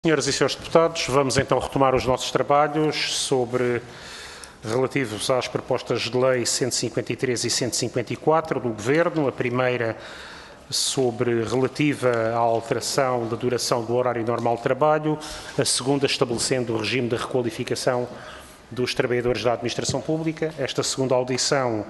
Senhoras e senhores deputados, vamos então retomar os nossos trabalhos relativos às propostas de lei 153 e 154 do Governo. A primeira relativa à alteração da duração do horário normal de trabalho, a segunda estabelecendo o regime de requalificação dos trabalhadores da administração pública. Esta segunda audição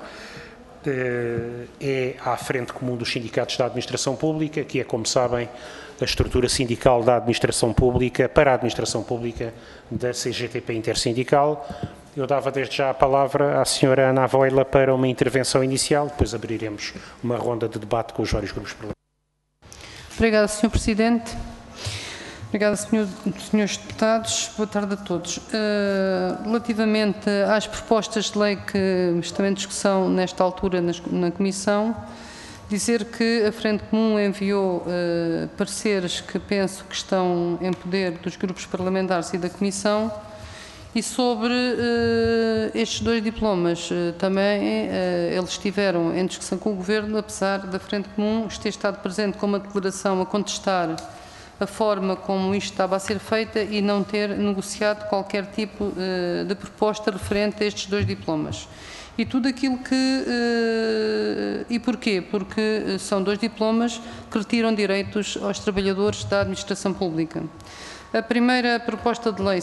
é à Frente Comum dos Sindicatos da Administração Pública, que é, como sabem, a estrutura sindical da administração pública, para a administração pública da CGTP Intersindical. Eu dava desde já a palavra à senhora Ana Avoila para uma intervenção inicial, depois abriremos uma ronda de debate com os vários grupos parlamentares. Obrigada, Sr. Presidente. Obrigada, senhores deputados. Boa tarde a todos. Relativamente às propostas de lei que estão em discussão nesta altura na Comissão, dizer que a Frente Comum enviou pareceres que penso que estão em poder dos grupos parlamentares e da Comissão, e sobre estes dois diplomas também eles estiveram em discussão com o Governo, apesar da Frente Comum ter estado presente com uma declaração a contestar a forma como isto estava a ser feita e não ter negociado qualquer tipo de proposta referente a estes dois diplomas. E tudo aquilo que... E porquê? Porque são dois diplomas que retiram direitos aos trabalhadores da administração pública. A primeira proposta de lei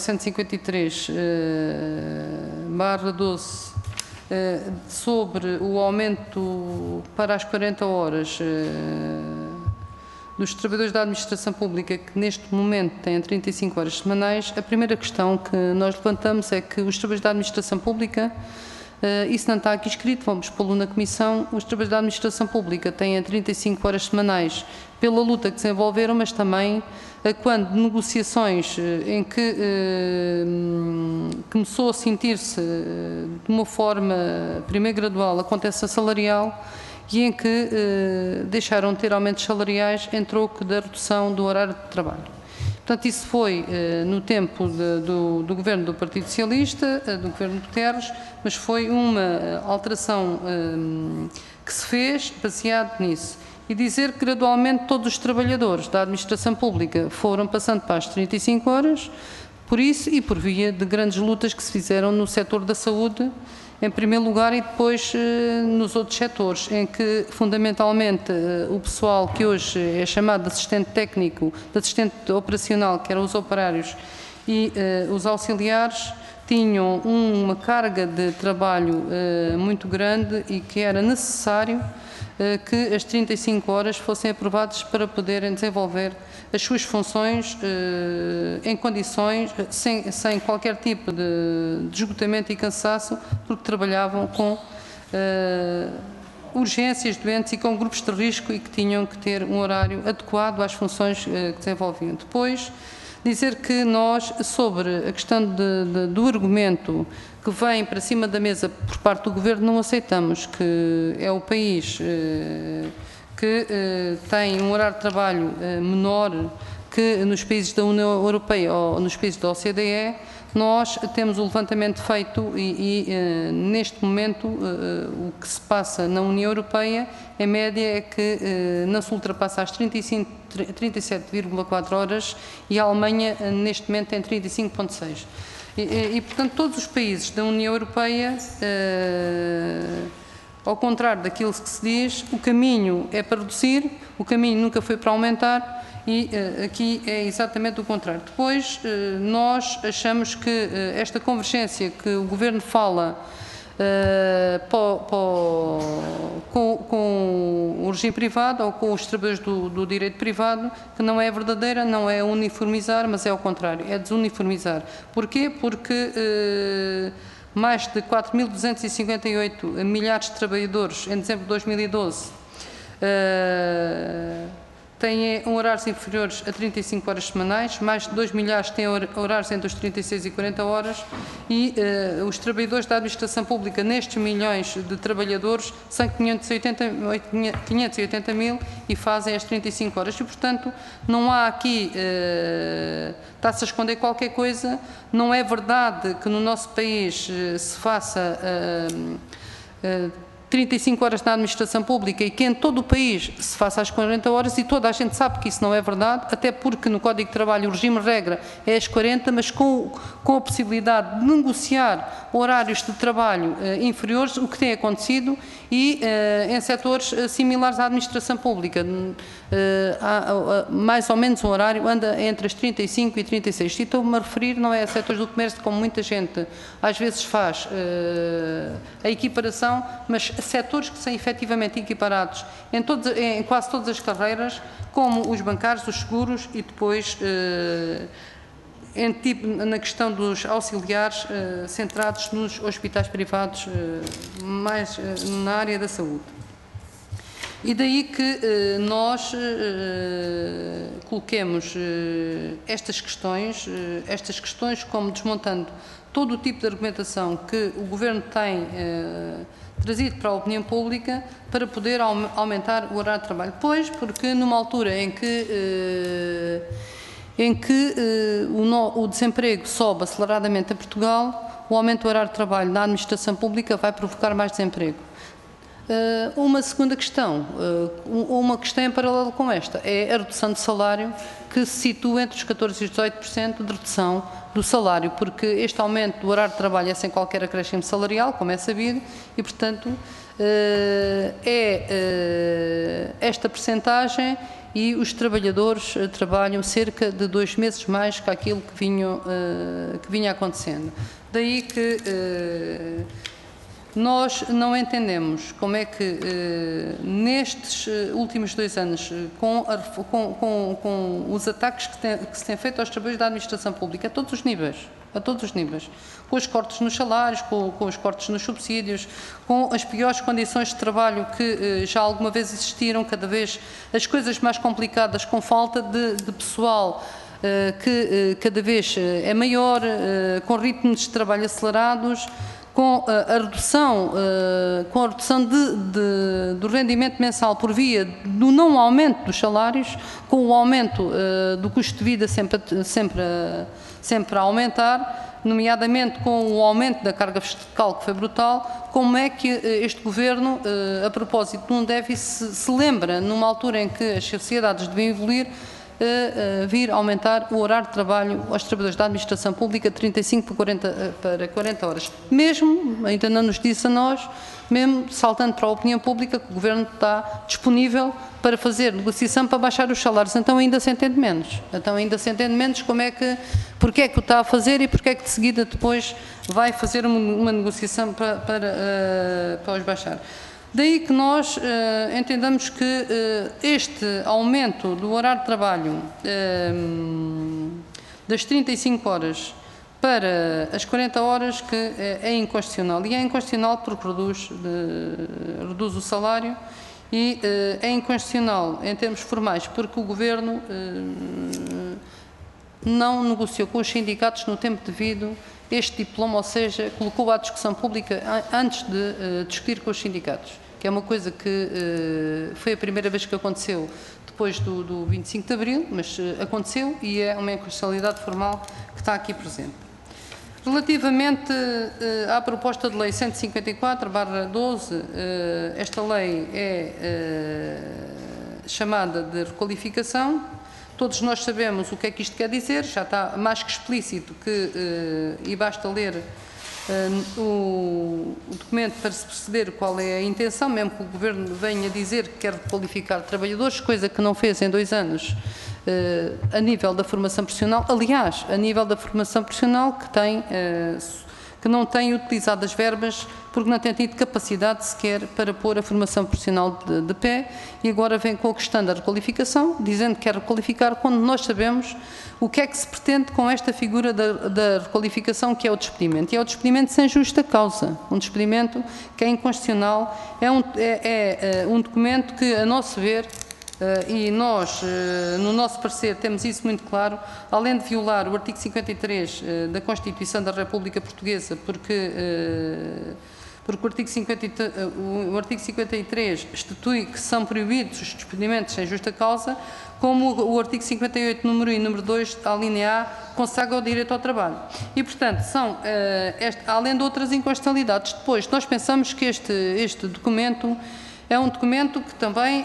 153/12 sobre o aumento para as 40 horas dos trabalhadores da administração pública, que neste momento têm 35 horas semanais. A primeira questão que nós levantamos é que os trabalhadores da administração pública, isso não está aqui escrito, vamos pô-lo na Comissão, os trabalhadores da administração pública têm 35 horas semanais pela luta que desenvolveram, mas também quando negociações em que começou a sentir-se de uma forma primeiro gradual a contestação salarial, e em que deixaram de ter aumentos salariais em troco da redução do horário de trabalho. Portanto, isso foi no tempo do governo do Partido Socialista, do governo Guterres, mas foi uma alteração que se fez baseado nisso. E dizer que gradualmente todos os trabalhadores da administração pública foram passando para as 35 horas, por isso e por via de grandes lutas que se fizeram no setor da saúde, em primeiro lugar, e depois nos outros setores, em que fundamentalmente o pessoal que hoje é chamado de assistente técnico, de assistente operacional, que eram os operários, e os auxiliares, tinham uma carga de trabalho muito grande e que era necessário que as 35 horas fossem aprovadas para poderem desenvolver as suas funções em condições, sem qualquer tipo de esgotamento e cansaço, porque trabalhavam com urgências, doentes e com grupos de risco e que tinham que ter um horário adequado às funções que desenvolviam. Depois, dizer que nós, sobre a questão do argumento que vem para cima da mesa por parte do Governo, não aceitamos, que é o país que tem um horário de trabalho menor que nos países da União Europeia ou nos países da OCDE. Nós temos o levantamento feito e neste momento o que se passa na União Europeia, em média, é que não se ultrapassa as 37,4 horas e a Alemanha neste momento tem 35,6. E, portanto, todos os países da União Europeia, ao contrário daquilo que se diz, o caminho é para reduzir, o caminho nunca foi para aumentar, e aqui é exatamente o contrário. Depois, nós achamos que esta convergência que o Governo fala com o regime privado ou com os trabalhadores do direito privado, que não é verdadeira, não é uniformizar, mas é ao contrário, é desuniformizar. Porquê? Porque mais de 4.258 milhares de trabalhadores em dezembro de 2012 têm horários inferiores a 35 horas semanais, mais de 2 milhares têm horários entre os 36 e 40 horas, e os trabalhadores da administração pública, nestes milhões de trabalhadores, são 580 mil e fazem as 35 horas. E, portanto, não há aqui, está-se a esconder qualquer coisa. Não é verdade que no nosso país se faça 35 horas na administração pública e que em todo o país se faça às 40 horas, e toda a gente sabe que isso não é verdade, até porque no Código de Trabalho o regime de regra é às 40, mas com a possibilidade de negociar horários de trabalho inferiores, o que tem acontecido, e em setores similares à administração pública, mais ou menos o horário anda entre as 35 e 36. E estou-me a referir não é a setores do comércio, como muita gente às vezes faz a equiparação, mas setores que são efetivamente equiparados em quase todas as carreiras, como os bancários, os seguros e depois na questão dos auxiliares centrados nos hospitais privados, mais na área da saúde. E daí que nós coloquemos estas questões como desmontando todo o tipo de argumentação que o Governo tem trazido para a opinião pública para poder aumentar o horário de trabalho. Pois, porque numa altura em que o desemprego sobe aceleradamente a Portugal, o aumento do horário de trabalho na administração pública vai provocar mais desemprego. Uma segunda questão, uma questão em paralelo com esta, é a redução de salário, que se situa entre os 14% e os 18% de redução do salário, porque este aumento do horário de trabalho é sem qualquer acréscimo salarial, como é sabido, e, portanto, esta percentagem, e os trabalhadores trabalham cerca de 2 meses mais que aquilo que vinha acontecendo. Daí que nós não entendemos como é que nestes últimos 2 anos, com os ataques que se têm feito aos trabalhadores da administração pública, a todos os níveis, com os cortes nos salários, com os cortes nos subsídios, com as piores condições de trabalho que já alguma vez existiram, cada vez as coisas mais complicadas, com falta de pessoal que cada vez é maior, com ritmos de trabalho acelerados, com a redução do rendimento mensal por via do não aumento dos salários, com o aumento do custo de vida sempre a aumentar, nomeadamente com o aumento da carga fiscal, que foi brutal. Como é que este Governo, a propósito de um déficit, se lembra, numa altura em que as sociedades deviam evoluir, vir aumentar o horário de trabalho aos trabalhadores da administração pública de 35 para 40 horas. Mesmo, ainda não nos disse a nós, mesmo saltando para a opinião pública, que o Governo está disponível para fazer negociação para baixar os salários. Então ainda se entende menos. Porque é que o está a fazer e porque é que de seguida depois vai fazer uma negociação para os baixar. Daí que nós entendamos que este aumento do horário de trabalho das 35 horas para as 40 horas que é inconstitucional. E é inconstitucional porque reduz o salário, e é inconstitucional em termos formais porque o Governo não negociou com os sindicatos no tempo devido este diploma, ou seja, colocou à discussão pública antes de discutir com os sindicatos, que é uma coisa que foi a primeira vez que aconteceu depois do 25 de Abril, mas aconteceu e é uma inconstitucionalidade formal que está aqui presente. Relativamente à proposta de lei 154/12, esta lei é chamada de requalificação. Todos nós sabemos o que é que isto quer dizer, já está mais que explícito e basta ler o documento para se perceber qual é a intenção, mesmo que o Governo venha dizer que quer requalificar trabalhadores, coisa que não fez em 2 anos a nível da formação profissional. Aliás, a nível da formação profissional que não tem utilizado as verbas porque não tem tido capacidade sequer para pôr a formação profissional de pé, e agora vem com a questão da requalificação, dizendo que quer requalificar, quando nós sabemos o que é que se pretende com esta figura da requalificação, que é o despedimento. E é o despedimento sem justa causa, um despedimento que é inconstitucional, é um documento que, a nosso ver, e nós, no nosso parecer, temos isso muito claro, além de violar o artigo 53 da Constituição da República Portuguesa, porque porque o artigo 53 institui que são proibidos os despedimentos sem justa causa, como o artigo 58, número 1 e número 2, a linha A, consagra o direito ao trabalho. E, portanto, além de outras inconstitucionalidades. Depois, nós pensamos que este documento é um documento que também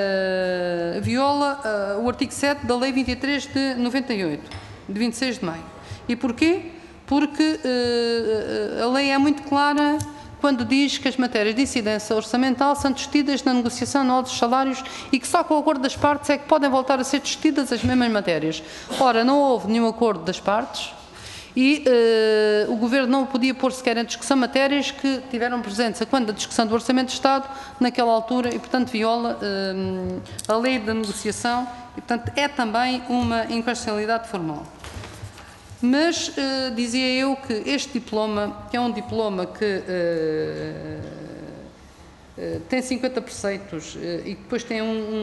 viola o artigo 7 da Lei 23 de 98, de 26 de maio. E porquê? Porque a lei é muito clara quando diz que as matérias de incidência orçamental são discutidas na negociação anual dos salários e que só com o acordo das partes é que podem voltar a ser discutidas as mesmas matérias. Ora, não houve nenhum acordo das partes e o Governo não podia pôr sequer em discussão matérias que tiveram presentes quando da discussão do Orçamento de Estado naquela altura e, portanto, viola a lei da negociação e, portanto, é também uma inconstitucionalidade formal. Mas dizia eu que este diploma, que é um diploma que tem 50 preceitos e depois tem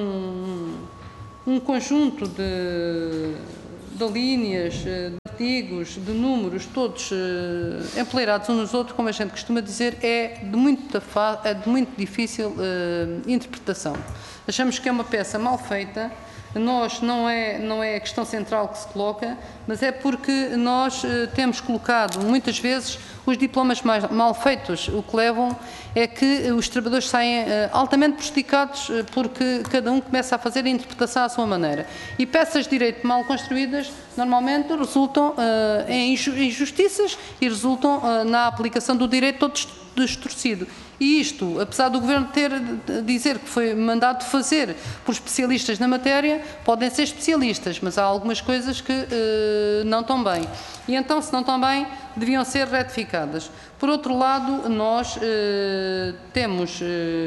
um conjunto de linhas, de artigos, de números, todos empoleirados uns nos outros, como a gente costuma dizer, é de muito difícil interpretação. Achamos que é uma peça mal feita. Nós, não é a questão central que se coloca, mas é porque nós temos colocado, muitas vezes, os diplomas mal feitos. O que levam é que os trabalhadores saem altamente prejudicados porque cada um começa a fazer a interpretação à sua maneira. E peças de direito mal construídas, normalmente, resultam em injustiças e resultam na aplicação do direito todo distorcido. E isto, apesar do Governo dizer que foi mandado fazer por especialistas na matéria, podem ser especialistas, mas há algumas coisas que não estão bem. E então, se não estão bem, deviam ser retificadas. Por outro lado, nós temos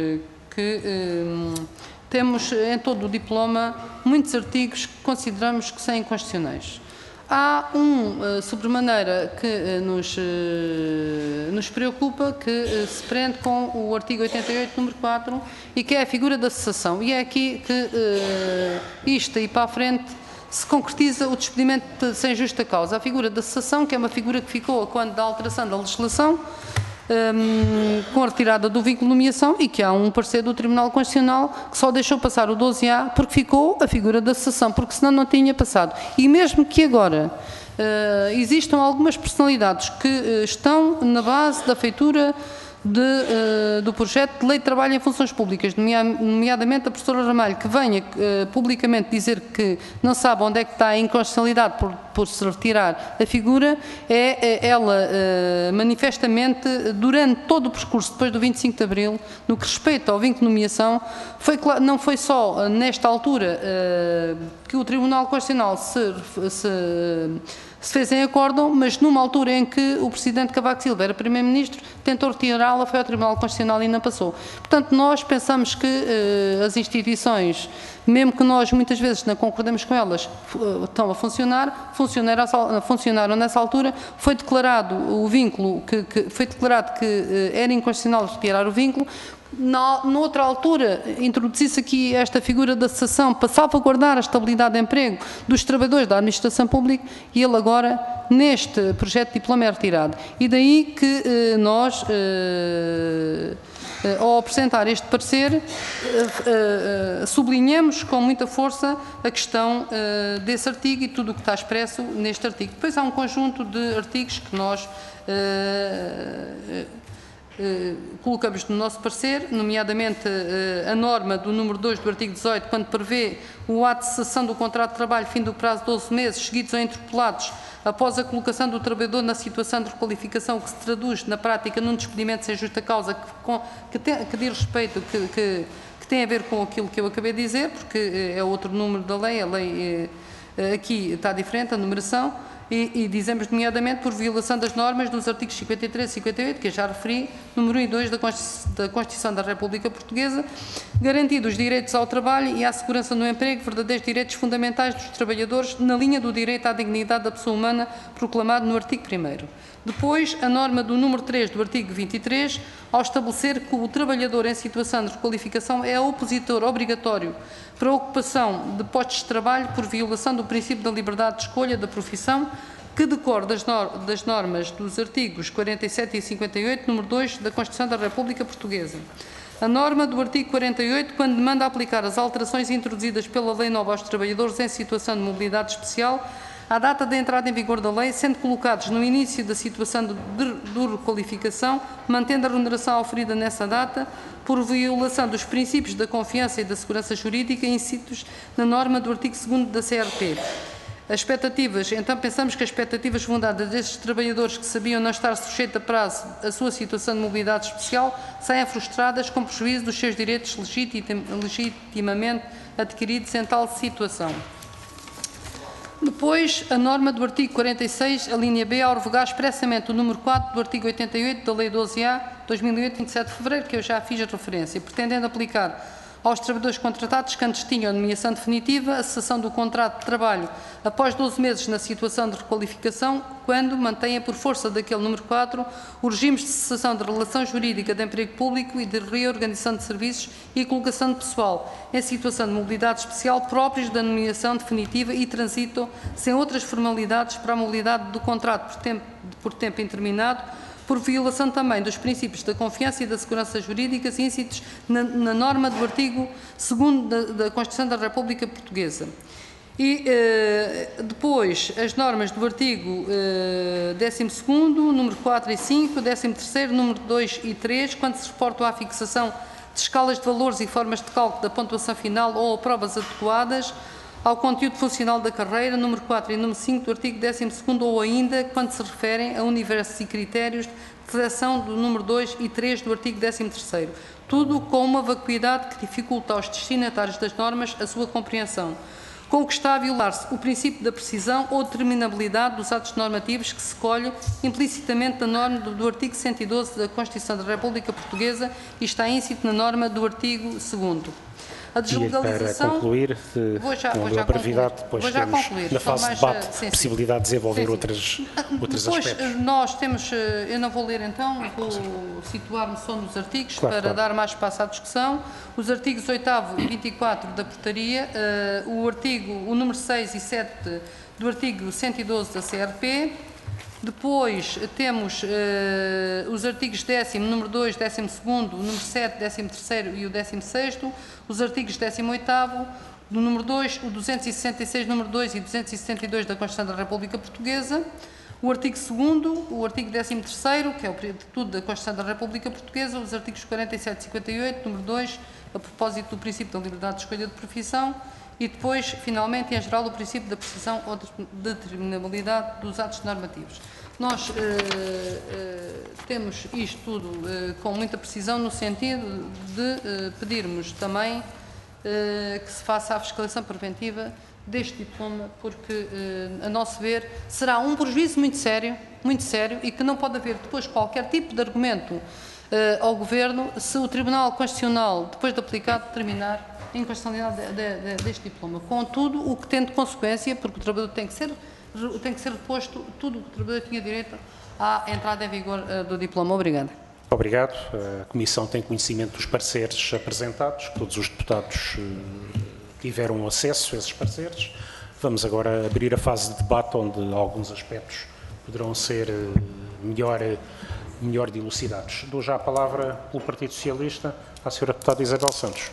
em todo o diploma muitos artigos que consideramos que são inconstitucionais. Há sobremaneira que nos preocupa, que se prende com o artigo 88, número 4, e que é a figura da cessação. E é aqui que isto aí para a frente se concretiza o despedimento sem justa causa. A figura da cessação, que é uma figura que ficou quando da alteração da legislação, com a retirada do vínculo de nomeação e que há um parecer do Tribunal Constitucional que só deixou passar o 12A porque ficou a figura da cessação, porque senão não tinha passado. E mesmo que agora existam algumas personalidades que estão na base da feitura do projeto de lei de trabalho em funções públicas, nomeadamente a professora Ramalho, que venha publicamente dizer que não sabe onde é que está a inconstitucionalidade por se retirar a figura, ela manifestamente, durante todo o percurso depois do 25 de Abril, no que respeita ao vínculo de nomeação, não foi só nesta altura que o Tribunal Constitucional se fez em acórdão, mas numa altura em que o Presidente Cavaco Silva era Primeiro-Ministro, tentou retirá-la, foi ao Tribunal Constitucional e não passou. Portanto, nós pensamos que as instituições, mesmo que nós muitas vezes não concordemos com elas, estão a funcionar, funcionaram nessa altura, foi declarado o vínculo, foi declarado que era inconstitucional retirar o vínculo. Noutra altura, introduzisse aqui esta figura da cessação para salvaguardar a estabilidade de emprego dos trabalhadores da administração pública e ele agora, neste projeto de diploma, é retirado. E daí que nós, ao apresentar este parecer, sublinhamos com muita força a questão desse artigo e tudo o que está expresso neste artigo. Depois há um conjunto de artigos que nós colocamos no nosso parecer, nomeadamente a norma do número 2 do artigo 18, quando prevê o ato de cessação do contrato de trabalho fim do prazo de 12 meses, seguidos ou interpelados, após a colocação do trabalhador na situação de requalificação, que se traduz na prática num despedimento sem justa causa, que diz respeito, que tem a ver com aquilo que eu acabei de dizer, porque é outro número da lei, a lei aqui está diferente, a numeração, e dizemos nomeadamente por violação das normas dos artigos 53 e 58, que eu já referi, número 1 e 2 da Constituição da República Portuguesa, garantidos os direitos ao trabalho e à segurança no emprego, verdadeiros direitos fundamentais dos trabalhadores, na linha do direito à dignidade da pessoa humana, proclamado no artigo 1º. Depois, a norma do número 3 do artigo 23, ao estabelecer que o trabalhador em situação de requalificação é opositor obrigatório para a ocupação de postos de trabalho por violação do princípio da liberdade de escolha da profissão que decorre das normas dos artigos 47 e 58, número 2 da Constituição da República Portuguesa. A norma do artigo 48, quando demanda aplicar as alterações introduzidas pela Lei Nova aos trabalhadores em situação de mobilidade especial, à data da entrada em vigor da lei, sendo colocados no início da situação de requalificação, mantendo a remuneração oferida nessa data, por violação dos princípios da confiança e da segurança jurídica inscritos na norma do artigo 2º da CRP. As expectativas, então pensamos que as expectativas fundadas destes trabalhadores que sabiam não estar sujeitos a prazo à sua situação de mobilidade especial saiam frustradas com prejuízo dos seus direitos legitimamente adquiridos em tal situação. Depois, a norma do artigo 46, a linha B, ao revogar expressamente o número 4 do artigo 88 da Lei 12A, 2008, 27 de fevereiro, que eu já fiz a referência, pretendendo aplicar aos trabalhadores contratados que antes tinham a nomeação definitiva a cessação do contrato de trabalho após 12 meses na situação de requalificação, quando mantenha por força daquele número 4 os regimes de cessação de relação jurídica de emprego público e de reorganização de serviços e colocação de pessoal em situação de mobilidade especial próprios da nomeação definitiva e transitam sem outras formalidades para a mobilidade do contrato por tempo indeterminado, por violação também dos princípios da confiança e da segurança jurídicas inscritos na norma do artigo 2º da Constituição da República Portuguesa. E depois as normas do artigo 12º, número 4 e 5, 13º, número 2 e 3, quando se reportam à fixação de escalas de valores e formas de cálculo da pontuação final ou provas adequadas ao conteúdo funcional da carreira, número 4 e número 5 do artigo 12º, ou ainda quando se referem a universos e critérios de seleção do número 2 e 3 do artigo 13º. Tudo com uma vacuidade que dificulta aos destinatários das normas a sua compreensão, com o que está a violar-se o princípio da precisão ou determinabilidade dos atos normativos que se colhe implicitamente na norma do artigo 112 da Constituição da República Portuguesa e está íncito na norma do artigo 2º. A deslegalização... Para concluir, com a brevidade, depois temos, na fase de debate, possibilidade de desenvolver outros depois, aspectos. Nós temos, eu não vou ler então, vou situar-me só nos artigos para dar mais espaço à discussão. Os artigos 8º e 24 da portaria, o número 6 e 7 do artigo 112 da CRP. Depois temos os artigos 10º, número 2, 12º, número 7, 13º e o 16º, os artigos 18º, do número 2, o 266, número 2 e 262 da Constituição da República Portuguesa, o artigo 2º, o artigo 13º, que é o período de tudo da Constituição da República Portuguesa, os artigos 47 e 58, número 2, a propósito do princípio da liberdade de escolha de profissão, e depois, finalmente, em geral, o princípio da precisão ou determinabilidade dos atos normativos. Nós temos isto tudo com muita precisão no sentido de pedirmos também que se faça a fiscalização preventiva deste diploma, porque, a nosso ver, será um prejuízo muito sério e que não pode haver depois qualquer tipo de argumento ao Governo se o Tribunal Constitucional, depois de aplicado, determinar a inconstitucionalidade deste diploma. Contudo, o que tem de consequência, porque o trabalhador tem que ser reposto tudo o que o trabalhador tinha direito à entrada em vigor do diploma. Obrigada. Obrigado. A Comissão tem conhecimento dos pareceres apresentados, que todos os deputados tiveram acesso a esses pareceres. Vamos agora abrir a fase de debate, onde alguns aspectos poderão ser melhor dilucidados. Dou já a palavra pelo Partido Socialista à Sra. Deputada Isabel Santos.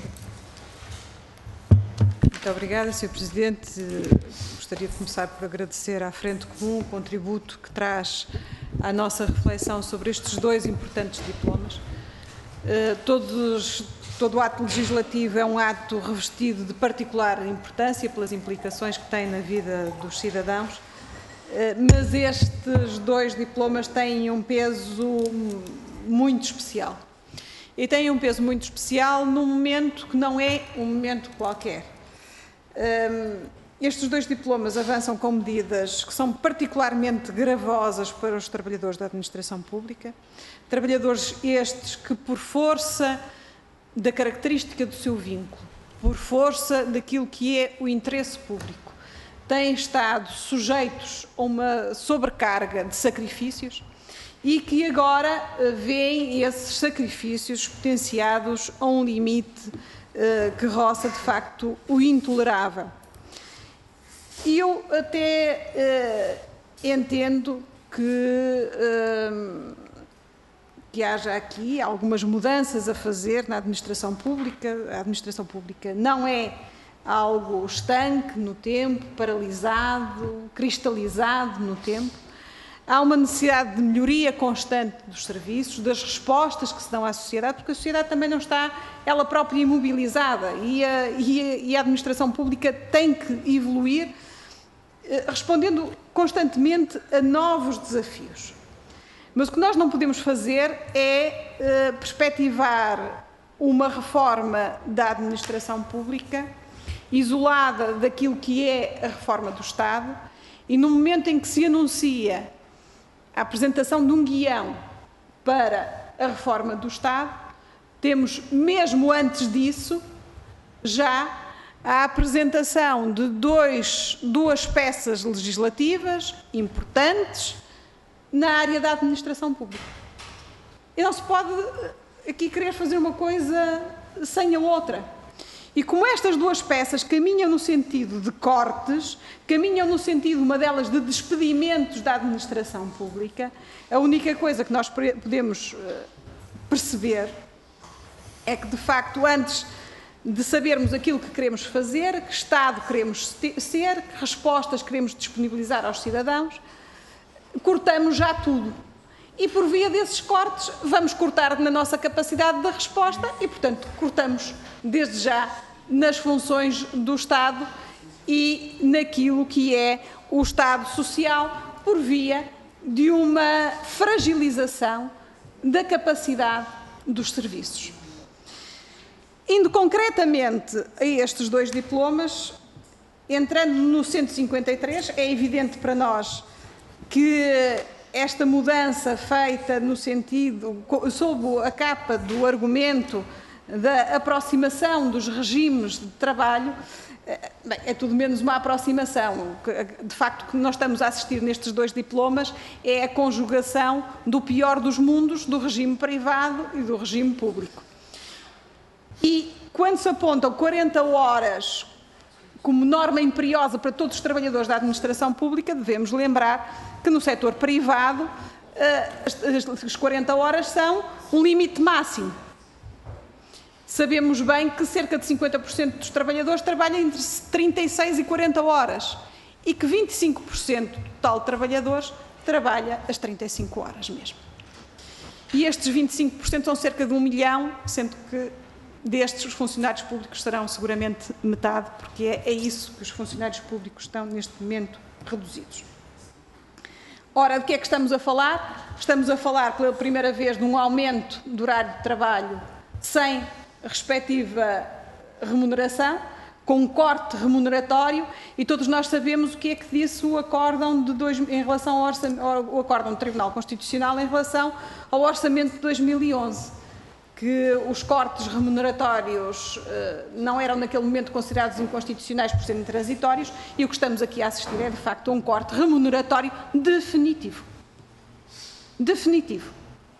Muito obrigada, Sr. Presidente. Gostaria de começar por agradecer à Frente Comum o contributo que traz à nossa reflexão sobre estes dois importantes diplomas. Todo o ato legislativo é um ato revestido de particular importância pelas implicações que tem na vida dos cidadãos, mas estes dois diplomas têm um peso muito especial. E têm um peso muito especial num momento que não é um momento qualquer. Estes dois diplomas avançam com medidas que são particularmente gravosas para os trabalhadores da administração pública, trabalhadores estes que, por força da característica do seu vínculo, por força daquilo que é o interesse público, têm estado sujeitos a uma sobrecarga de sacrifícios e que agora veem esses sacrifícios potenciados a um limite que roça, de facto, o intolerável. E eu até entendo que haja aqui algumas mudanças a fazer na administração pública. A administração pública não é algo estanque no tempo, paralisado, cristalizado no tempo. Há uma necessidade de melhoria constante dos serviços, das respostas que se dão à sociedade, porque a sociedade também não está ela própria imobilizada e a administração pública tem que evoluir, respondendo constantemente a novos desafios. Mas o que nós não podemos fazer é perspectivar uma reforma da administração pública isolada daquilo que é a reforma do Estado, e no momento em que se anuncia a apresentação de um guião para a reforma do Estado, temos, mesmo antes disso, já a apresentação de duas peças legislativas importantes na área da administração pública. E não se pode aqui querer fazer uma coisa sem a outra. E como estas duas peças caminham no sentido de cortes, caminham no sentido, uma delas, de despedimentos da administração pública, a única coisa que nós podemos perceber é que, de facto, antes de sabermos aquilo que queremos fazer, que Estado queremos ser, que respostas queremos disponibilizar aos cidadãos, cortamos já tudo. E, por via desses cortes, vamos cortar na nossa capacidade de resposta e, portanto, cortamos desde já nas funções do Estado e naquilo que é o Estado social, por via de uma fragilização da capacidade dos serviços. Indo concretamente a estes dois diplomas, entrando no 153, é evidente para nós que esta mudança feita no sentido, sob a capa do argumento da aproximação dos regimes de trabalho, bem, é tudo menos uma aproximação. De facto, o que nós estamos a assistir nestes dois diplomas é a conjugação do pior dos mundos, do regime privado e do regime público. E quando se apontam 40 horas como norma imperiosa para todos os trabalhadores da administração pública, devemos lembrar que no setor privado as 40 horas são um limite máximo. Sabemos bem que cerca de 50% dos trabalhadores trabalham entre 36 e 40 horas e que 25% do total de trabalhadores trabalha as 35 horas mesmo. E estes 25% são cerca de 1 milhão, sendo que destes os funcionários públicos serão seguramente metade, porque é isso que os funcionários públicos estão neste momento reduzidos. Ora, de que é que estamos a falar? Estamos a falar pela primeira vez de um aumento do horário de trabalho sem respectiva remuneração, com um corte remuneratório, e todos nós sabemos o que é que disse o acórdão em relação ao acórdão do Tribunal Constitucional em relação ao orçamento de 2011, que os cortes remuneratórios não eram naquele momento considerados inconstitucionais por serem transitórios, e o que estamos aqui a assistir é de facto um corte remuneratório definitivo. Definitivo.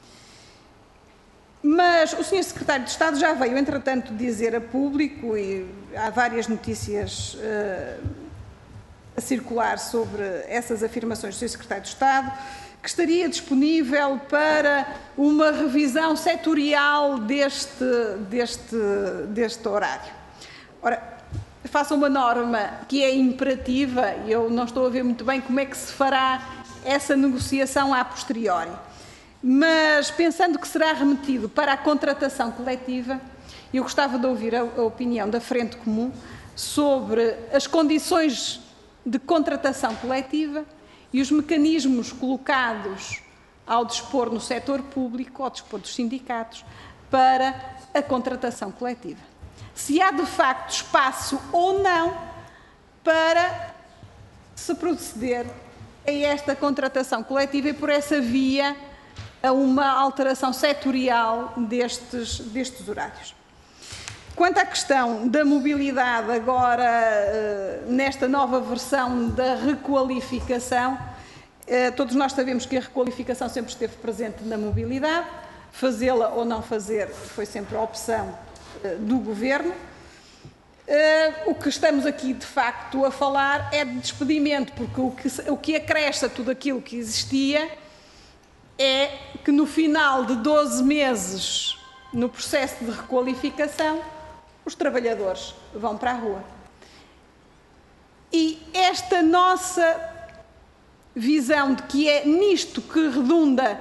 Mas o Sr. Secretário de Estado já veio, entretanto, dizer a público, e há várias notícias a circular sobre essas afirmações do Sr. Secretário de Estado, que estaria disponível para uma revisão setorial deste horário. Ora, faça uma norma que é imperativa, e eu não estou a ver muito bem como é que se fará essa negociação a posteriori. Mas, pensando que será remetido para a contratação coletiva, eu gostava de ouvir a opinião da Frente Comum sobre as condições de contratação coletiva e os mecanismos colocados ao dispor no setor público, ao dispor dos sindicatos, para a contratação coletiva. Se há, de facto, espaço ou não para se proceder a esta contratação coletiva e, por essa via, a uma alteração setorial destes horários. Quanto à questão da mobilidade, agora nesta nova versão da requalificação, todos nós sabemos que a requalificação sempre esteve presente na mobilidade, fazê-la ou não fazer foi sempre a opção do Governo. O que estamos aqui, de facto, a falar é de despedimento, porque o que acresce a tudo aquilo que existia é que no final de 12 meses, no processo de requalificação, os trabalhadores vão para a rua. E esta nossa visão de que é nisto que redunda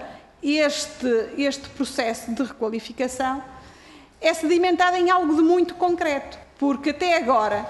este processo de requalificação é sedimentada em algo de muito concreto, porque até agora,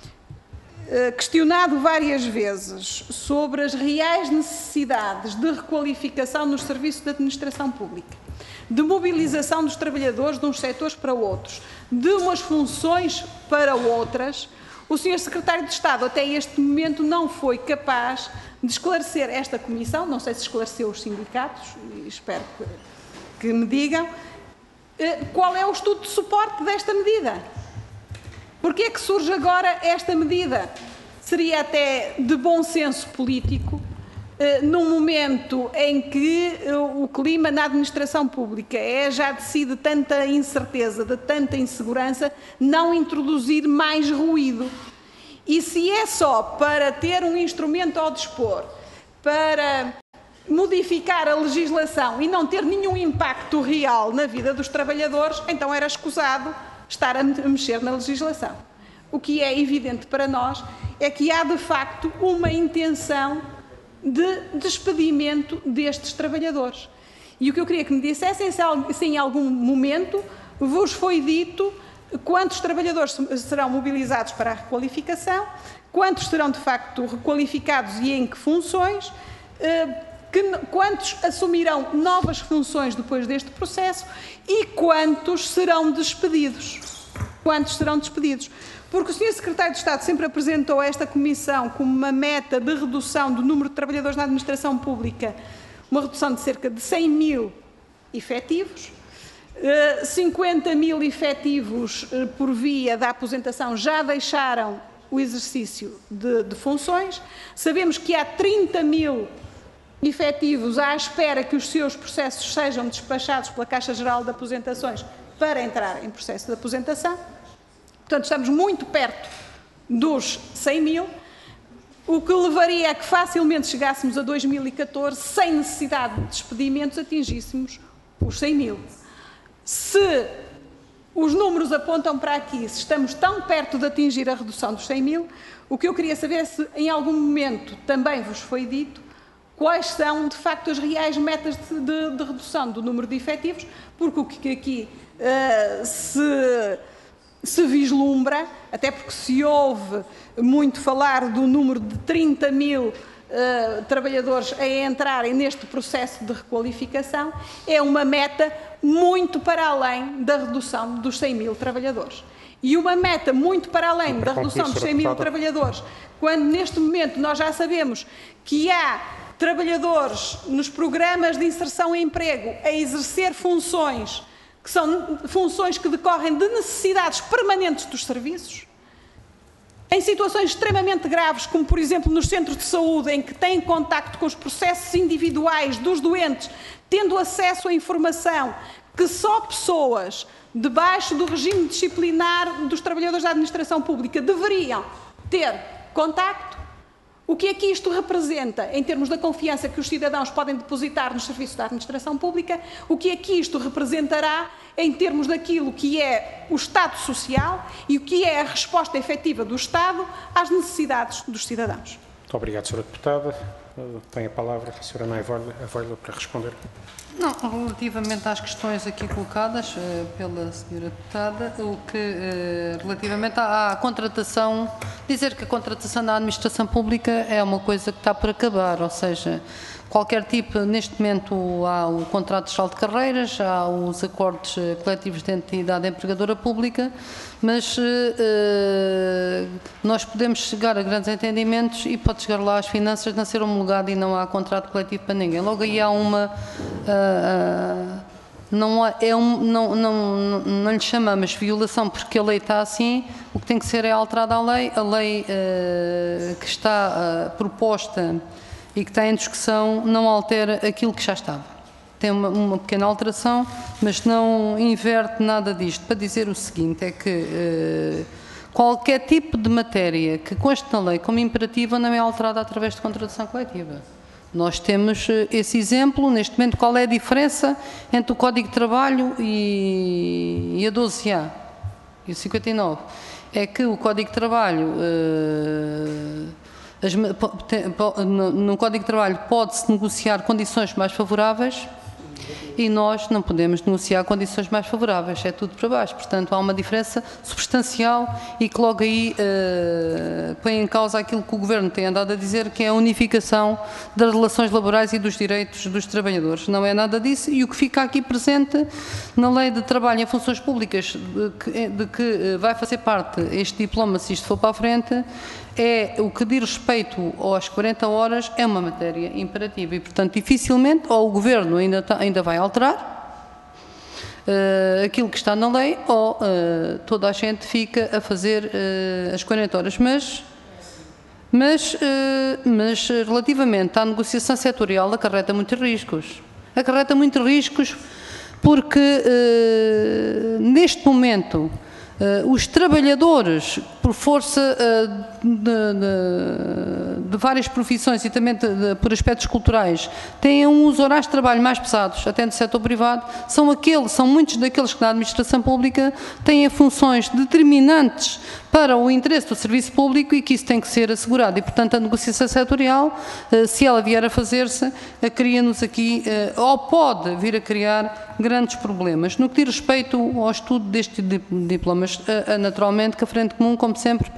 questionado várias vezes sobre as reais necessidades de requalificação nos serviços de administração pública, de mobilização dos trabalhadores de uns setores para outros, de umas funções para outras, o Sr. Secretário de Estado até este momento não foi capaz de esclarecer esta comissão, não sei se esclareceu os sindicatos, e espero que me digam, qual é o estudo de suporte desta medida. Porquê é que surge agora esta medida? Seria até de bom senso político, num momento em que o clima na administração pública é já de si de tanta incerteza, de tanta insegurança, não introduzir mais ruído. E se é só para ter um instrumento ao dispor, para modificar a legislação e não ter nenhum impacto real na vida dos trabalhadores, então era escusado estar a mexer na legislação. O que é evidente para nós é que há de facto uma intenção de despedimento destes trabalhadores. E o que eu queria que me dissessem se em algum momento vos foi dito quantos trabalhadores serão mobilizados para a requalificação, quantos serão de facto requalificados e em que funções, quantos assumirão novas funções depois deste processo e quantos serão despedidos. Quantos serão despedidos? Porque o Sr. Secretário de Estado sempre apresentou esta comissão como uma meta de redução do número de trabalhadores na administração pública, uma redução de cerca de 100 mil efetivos, 50 mil efetivos por via da aposentação já deixaram o exercício de funções, sabemos que há 30 mil efetivos à espera que os seus processos sejam despachados pela Caixa Geral de Aposentações para entrar em processo de aposentação. Portanto, estamos muito perto dos 100 mil, o que levaria a que facilmente chegássemos a 2014, sem necessidade de despedimentos, atingíssemos os 100 mil. Se os números apontam para aqui, se estamos tão perto de atingir a redução dos 100 mil, o que eu queria saber é se em algum momento também vos foi dito quais são, de facto, as reais metas de redução do número de efetivos, porque o que aqui se vislumbra, até porque se ouve muito falar do número de 30 mil trabalhadores a entrarem neste processo de requalificação, é uma meta muito para além da redução dos 100 mil trabalhadores. E uma meta muito para além da redução dos 100 mil trabalhadores, quando neste momento nós já sabemos que há trabalhadores nos programas de inserção em emprego a exercer funções que são funções que decorrem de necessidades permanentes dos serviços, em situações extremamente graves, como por exemplo nos centros de saúde, em que têm contacto com os processos individuais dos doentes, tendo acesso à informação que só pessoas debaixo do regime disciplinar dos trabalhadores da administração pública deveriam ter contacto. O que é que isto representa em termos da confiança que os cidadãos podem depositar nos serviços da administração pública? O que é que isto representará em termos daquilo que é o Estado social e o que é a resposta efetiva do Estado às necessidades dos cidadãos? Muito obrigado, Sra. Deputada. Tem a palavra a Sra. Ana Avoila para responder. Não, relativamente às questões aqui colocadas pela Sra. Deputada, relativamente à contratação, dizer que a contratação na administração pública é uma coisa que está por acabar, ou seja, qualquer tipo, neste momento há o contrato de salto de carreiras, há os acordos coletivos de entidade empregadora pública, mas nós podemos chegar a grandes entendimentos e pode chegar lá as finanças não ser homologado e não há contrato coletivo para ninguém. Logo aí há uma... não lhe chamamos violação porque a lei está assim, o que tem que ser é alterada a lei que está proposta e que está em discussão não altera aquilo que já estava. Tem uma pequena alteração, mas não inverte nada disto. Para dizer o seguinte, é que Qualquer tipo de matéria que conste na lei como imperativa não é alterada através de contratação coletiva. Nós temos esse exemplo, neste momento, qual é a diferença entre o Código de Trabalho e a 12A e o 59? É que o Código de Trabalho, no Código de Trabalho pode-se negociar condições mais favoráveis e nós não podemos negociar condições mais favoráveis, é tudo para baixo. Portanto, há uma diferença substancial e que logo aí põe em causa aquilo que o Governo tem andado a dizer, que é a unificação das relações laborais e dos direitos dos trabalhadores. Não é nada disso, e o que fica aqui presente na Lei de Trabalho em Funções Públicas, de que vai fazer parte este diploma, se isto for para a frente, é o que diz respeito às 40 horas, é uma matéria imperativa e, portanto, dificilmente, ou o Governo ainda vai alterar aquilo que está na lei, ou toda a gente fica a fazer as 40 horas. Mas relativamente à negociação setorial, acarreta muitos riscos. Acarreta muitos riscos porque, neste momento, os trabalhadores, por força de várias profissões e também por aspectos culturais, têm uns horários de trabalho mais pesados, até no setor privado, são muitos daqueles que na administração pública têm funções determinantes para o interesse do serviço público e que isso tem que ser assegurado. E, portanto, a negociação setorial, se ela vier a fazer-se, cria-nos aqui, ou pode vir a criar grandes problemas. No que diz respeito ao estudo destes diplomas, naturalmente que a Frente Comum, como sempre,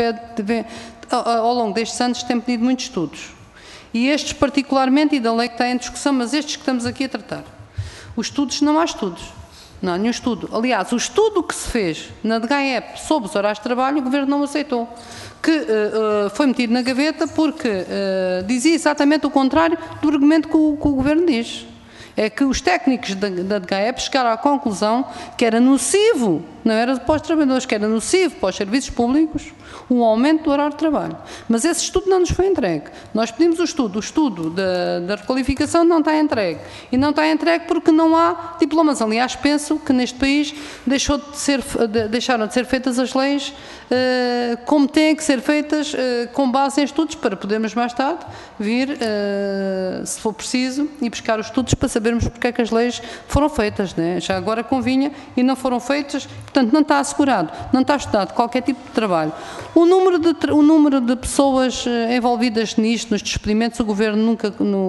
ao longo destes anos tem pedido muitos estudos. E estes particularmente, e da lei que está em discussão, mas estes que estamos aqui a tratar. Os estudos, não há estudos. Não há nenhum estudo. Aliás, o estudo que se fez na DGAEP sobre os horários de trabalho, o Governo não aceitou. Que foi metido na gaveta porque dizia exatamente o contrário do argumento que o Governo diz. É que os técnicos da DGAEP chegaram à conclusão que era nocivo, não era para os trabalhadores, que era nocivo para os serviços públicos, o aumento do horário de trabalho. Mas esse estudo não nos foi entregue. Nós pedimos o estudo da requalificação não está entregue. E não está entregue porque não há diplomas. Aliás, penso que neste país deixaram de ser feitas as leis como têm que ser feitas com base em estudos, para podermos mais tarde vir, se for preciso, e buscar os estudos para sabermos porque é que as leis foram feitas, né? Já agora convinha e não foram feitas, portanto não está assegurado, não está estudado qualquer tipo de trabalho. O número de pessoas envolvidas nisto, nos despedimentos, o Governo nunca,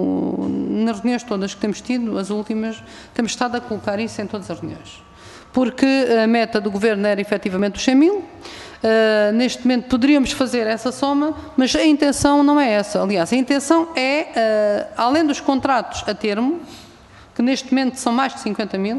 nas reuniões todas que temos tido, as últimas, temos estado a colocar isso em todas as reuniões. Porque a meta do Governo era efetivamente os 100 mil, neste momento poderíamos fazer essa soma, mas a intenção não é essa. Aliás, a intenção é, além dos contratos a termo, que neste momento são mais de 50 mil,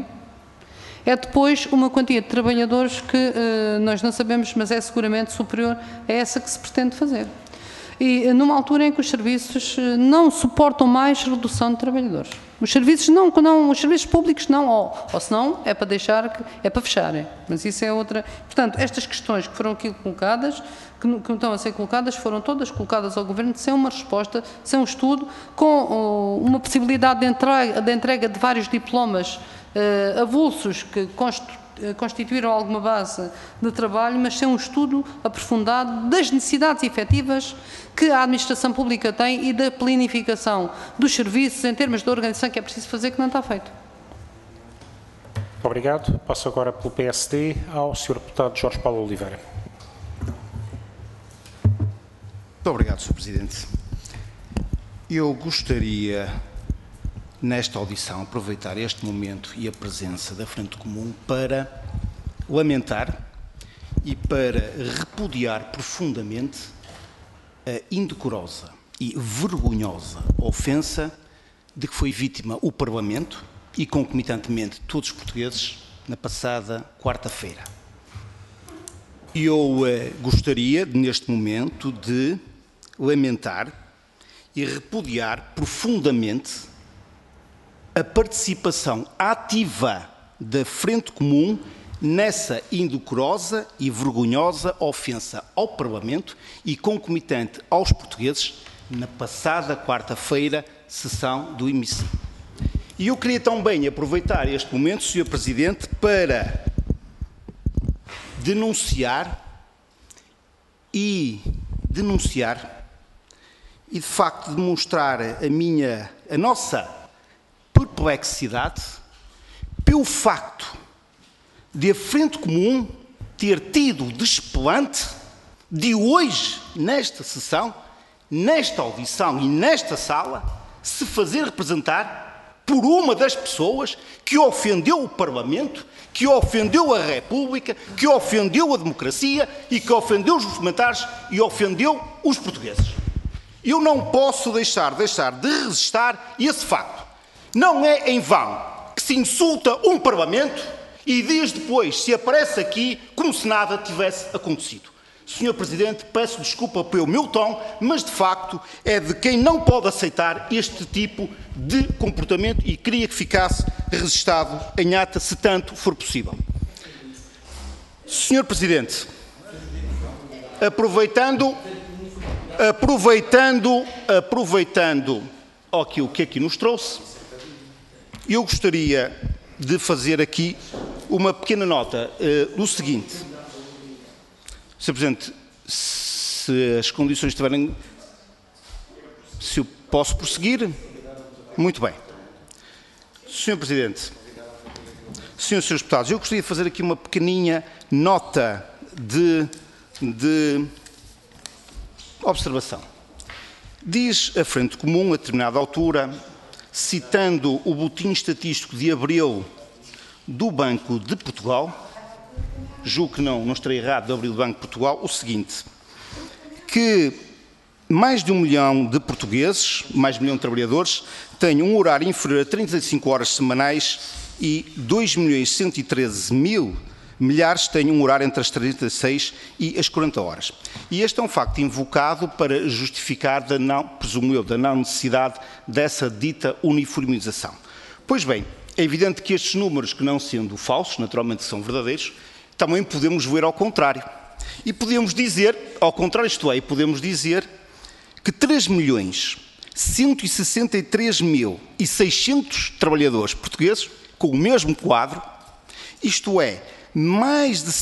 é depois uma quantia de trabalhadores que nós não sabemos, mas é seguramente superior a essa que se pretende fazer. E numa altura em que os serviços não suportam mais redução de trabalhadores. Os serviços os serviços públicos não, ou senão é para deixar, é para fecharem. Mas isso é outra. Portanto, estas questões que foram aqui colocadas, que estão a ser colocadas, foram todas colocadas ao Governo sem uma resposta, sem um estudo, com uma possibilidade de entrega de vários diplomas avulsos que constituíram alguma base de trabalho, mas sem um estudo aprofundado das necessidades efetivas que a administração pública tem e da planificação dos serviços em termos de organização que é preciso fazer, que não está feito. Obrigado. Passo agora pelo PSD ao Sr. Deputado Jorge Paulo Oliveira. Muito obrigado, Sr. Presidente. Eu gostaria, nesta audição, aproveitar este momento e a presença da Frente Comum para lamentar e para repudiar profundamente a indecorosa e vergonhosa ofensa de que foi vítima o Parlamento e, concomitantemente, todos os portugueses na passada quarta-feira. Eu gostaria, neste momento, de lamentar e repudiar profundamente a participação ativa da Frente Comum nessa indecorosa e vergonhosa ofensa ao Parlamento e concomitante aos portugueses na passada quarta-feira, sessão do hemiciclo. E eu queria também aproveitar este momento, Sr. Presidente, para denunciar e denunciar e, de facto, demonstrar a nossa perplexidade pelo facto de a Frente Comum ter tido desplante de hoje, nesta sessão, nesta audição e nesta sala, se fazer representar por uma das pessoas que ofendeu o Parlamento, que ofendeu a República, que ofendeu a democracia e que ofendeu os parlamentares e ofendeu os portugueses. Eu não posso deixar de registrar esse facto. Não é em vão que se insulta um Parlamento e dias depois se aparece aqui como se nada tivesse acontecido. Sr. Presidente, peço desculpa pelo meu tom, mas de facto é de quem não pode aceitar este tipo de comportamento e queria que ficasse registado em ata, se tanto for possível. Sr. Presidente, aproveitando aquilo que aqui nos trouxe, eu gostaria de fazer aqui uma pequena nota do seguinte. Sr. Presidente, se as condições estiverem... Se eu posso prosseguir? Muito bem. Sr. Presidente, Srs. e Deputados, eu gostaria de fazer aqui uma pequeninha nota de observação. Diz a Frente Comum, a determinada altura, citando o boletim estatístico de abril do Banco de Portugal, julgo que não estarei errado, de abril do Banco de Portugal, o seguinte, que mais de 1 milhão de portugueses, mais de 1 milhão de trabalhadores, têm um horário inferior a 35 horas semanais e 2.113.000 milhares têm um horário entre as 36 e as 40 horas. E este é um facto invocado para justificar, presumo eu, da não necessidade dessa dita uniformização. Pois bem, é evidente que estes números, que não sendo falsos, naturalmente são verdadeiros, também podemos ver ao contrário. E podemos dizer, ao contrário, isto é, podemos dizer que 3.163.600 trabalhadores portugueses, com o mesmo quadro, isto é, mais de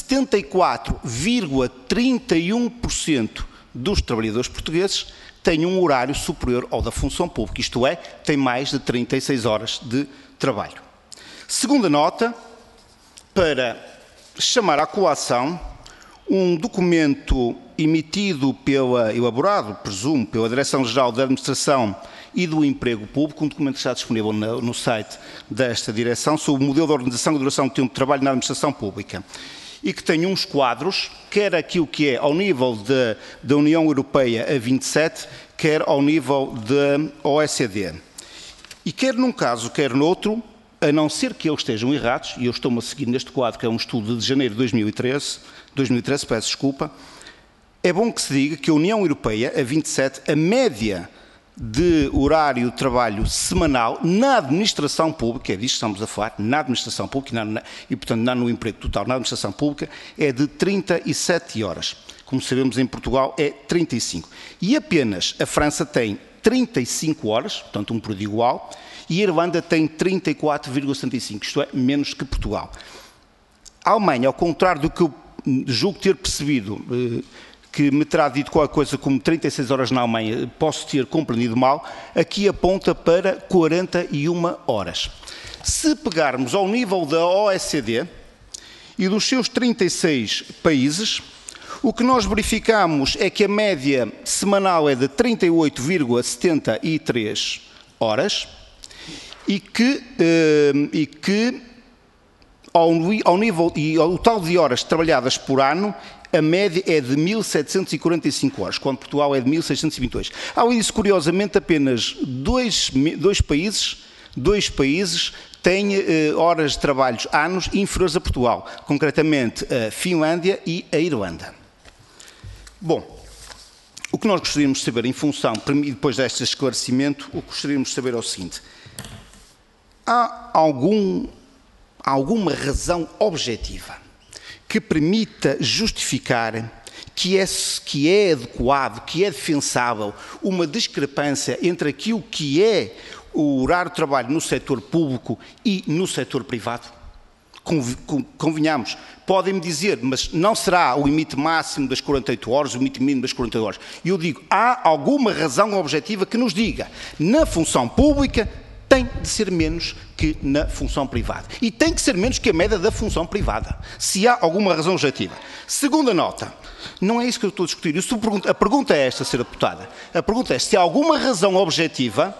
74,31% dos trabalhadores portugueses têm um horário superior ao da função pública, isto é, têm mais de 36 horas de trabalho. Segunda nota, para chamar à colação um documento elaborado, presumo, pela Direção-Geral da Administração e do Emprego Público, um documento que está disponível no site desta direção, sobre o modelo de organização e duração do tempo de trabalho na administração pública, e que tem uns quadros, quer aquilo que é ao nível da União Europeia a 27, quer ao nível da OECD. E quer num caso, quer noutro, a não ser que eles estejam errados, e eu estou-me a seguir neste quadro, que é um estudo de janeiro de 2013, peço desculpa, é bom que se diga que a União Europeia, a 27, a média de horário de trabalho semanal na administração pública, é disto que estamos a falar, na administração pública, e portanto não no emprego total, na administração pública, é de 37 horas. Como sabemos, em Portugal é 35. E apenas a França tem 35 horas, portanto um período igual, e a Irlanda tem 34,75, isto é, menos que Portugal. A Alemanha, ao contrário do que eu julgo ter percebido, que me terá dito qualquer coisa como 36 horas na Alemanha, posso ter compreendido mal, aqui aponta para 41 horas. Se pegarmos ao nível da OECD e dos seus 36 países, o que nós verificamos é que a média semanal é de 38,73 horas e que ao nível e ao total de horas trabalhadas por ano, a média é de 1.745 horas, quando Portugal é de 1.622. Além disso, curiosamente, apenas dois países têm horas de trabalho anos inferiores a Portugal, concretamente a Finlândia e a Irlanda. Bom, o que nós gostaríamos de saber em função, depois deste esclarecimento, o que gostaríamos de saber é o seguinte: há alguma razão objetiva que permita justificar que é adequado, que é defensável uma discrepância entre aquilo que é o horário de trabalho no setor público e no setor privado? Convenhamos, podem-me dizer, mas não será o limite máximo das 48 horas, o limite mínimo das 48 horas. E eu digo, há alguma razão objetiva que nos diga, na função pública tem de ser menos que na função privada. E tem que ser menos que a média da função privada, se há alguma razão objetiva. Segunda nota, não é isso que eu estou a discutir. A pergunta é esta a ser apontada. A pergunta é se há alguma razão objetiva,